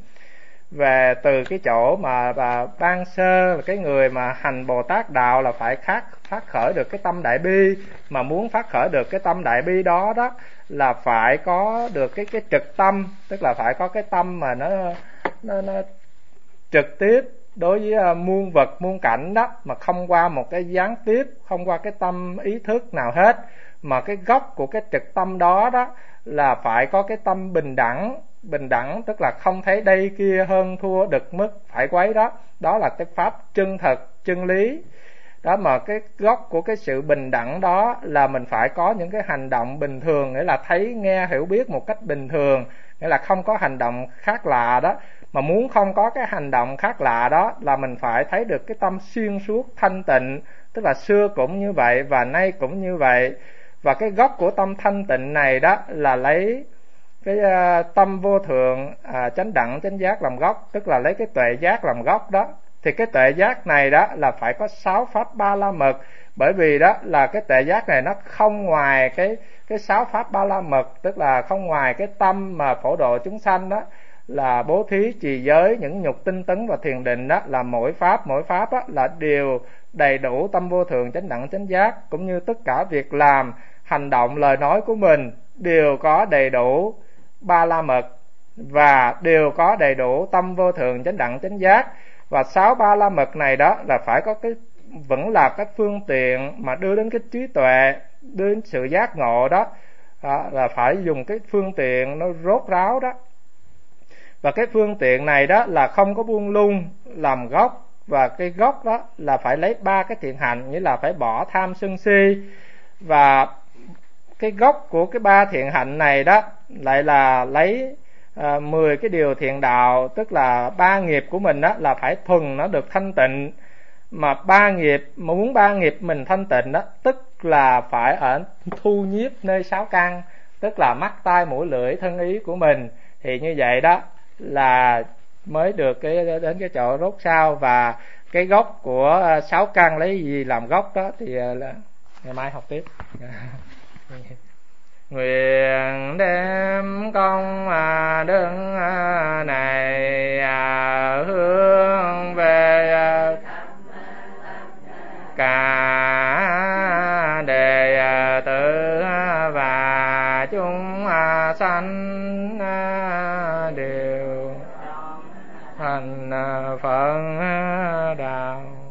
về từ cái chỗ mà ban sơ là cái người mà hành Bồ Tát đạo là phải phát khởi được cái tâm đại bi, mà muốn phát khởi được cái tâm đại bi đó đó là phải có được cái trực tâm, tức là phải có cái tâm mà nó trực tiếp đối với muôn vật muôn cảnh đó, mà không qua một cái gián tiếp, không qua cái tâm ý thức nào hết, mà cái gốc của cái trực tâm đó đó là phải có cái tâm bình đẳng. Bình đẳng tức là không thấy đây kia hơn thua đực mức phải quấy đó. Đó là cái pháp chân thật, chân lý đó. Mà cái gốc của cái sự bình đẳng đó là mình phải có những cái hành động bình thường, nghĩa là thấy nghe hiểu biết một cách bình thường, nghĩa là không có hành động khác lạ đó. Mà muốn không có cái hành động khác lạ đó là mình phải thấy được cái tâm xuyên suốt thanh tịnh, tức là xưa cũng như vậy và nay cũng như vậy. Và cái gốc của tâm thanh tịnh này đó là lấy cái tâm vô thượng chánh đẳng chánh giác làm gốc, tức là lấy cái tuệ giác làm gốc đó. Thì cái tuệ giác này đó là phải có 6 pháp ba la mật, bởi vì đó là cái tuệ giác này nó không ngoài cái 6 pháp ba la mật, tức là không ngoài cái tâm mà phổ độ chúng sanh đó, là bố thí, trì giới, những nhục tinh tấn và thiền định đó, là mỗi pháp đó là đều đầy đủ tâm vô thượng chánh đẳng chánh giác, cũng như tất cả việc làm, hành động, lời nói của mình đều có đầy đủ ba la mật và đều có đầy đủ tâm vô thượng chánh đẳng chánh giác. Và 6 ba la mật này đó là phải có cái, vẫn là cái phương tiện mà đưa đến cái trí tuệ, đưa đến sự giác ngộ đó, là phải dùng cái phương tiện nó rốt ráo đó. Và cái phương tiện này đó là không có buông lung làm gốc, và cái gốc đó là phải lấy 3 cái thiện hạnh, nghĩa là phải bỏ tham sân si. Và cái gốc của cái 3 thiện hạnh này đó lại là lấy 10 cái điều thiện đạo, tức là 3 nghiệp của mình đó là phải thuần nó được thanh tịnh. mà ba nghiệp, mà muốn ba nghiệp mình thanh tịnh đó, tức là phải ở thu nhiếp nơi sáu căn, tức là mắt tai mũi lưỡi thân ý của mình, thì như vậy đó là mới được đến cái chỗ rốt rau. Và cái gốc của sáu căn lấy gì làm gốc đó thì là ngày mai học tiếp. Nguyện đem công đức này hướng về cả đệ tử và chúng sanh đều thành Phật đạo.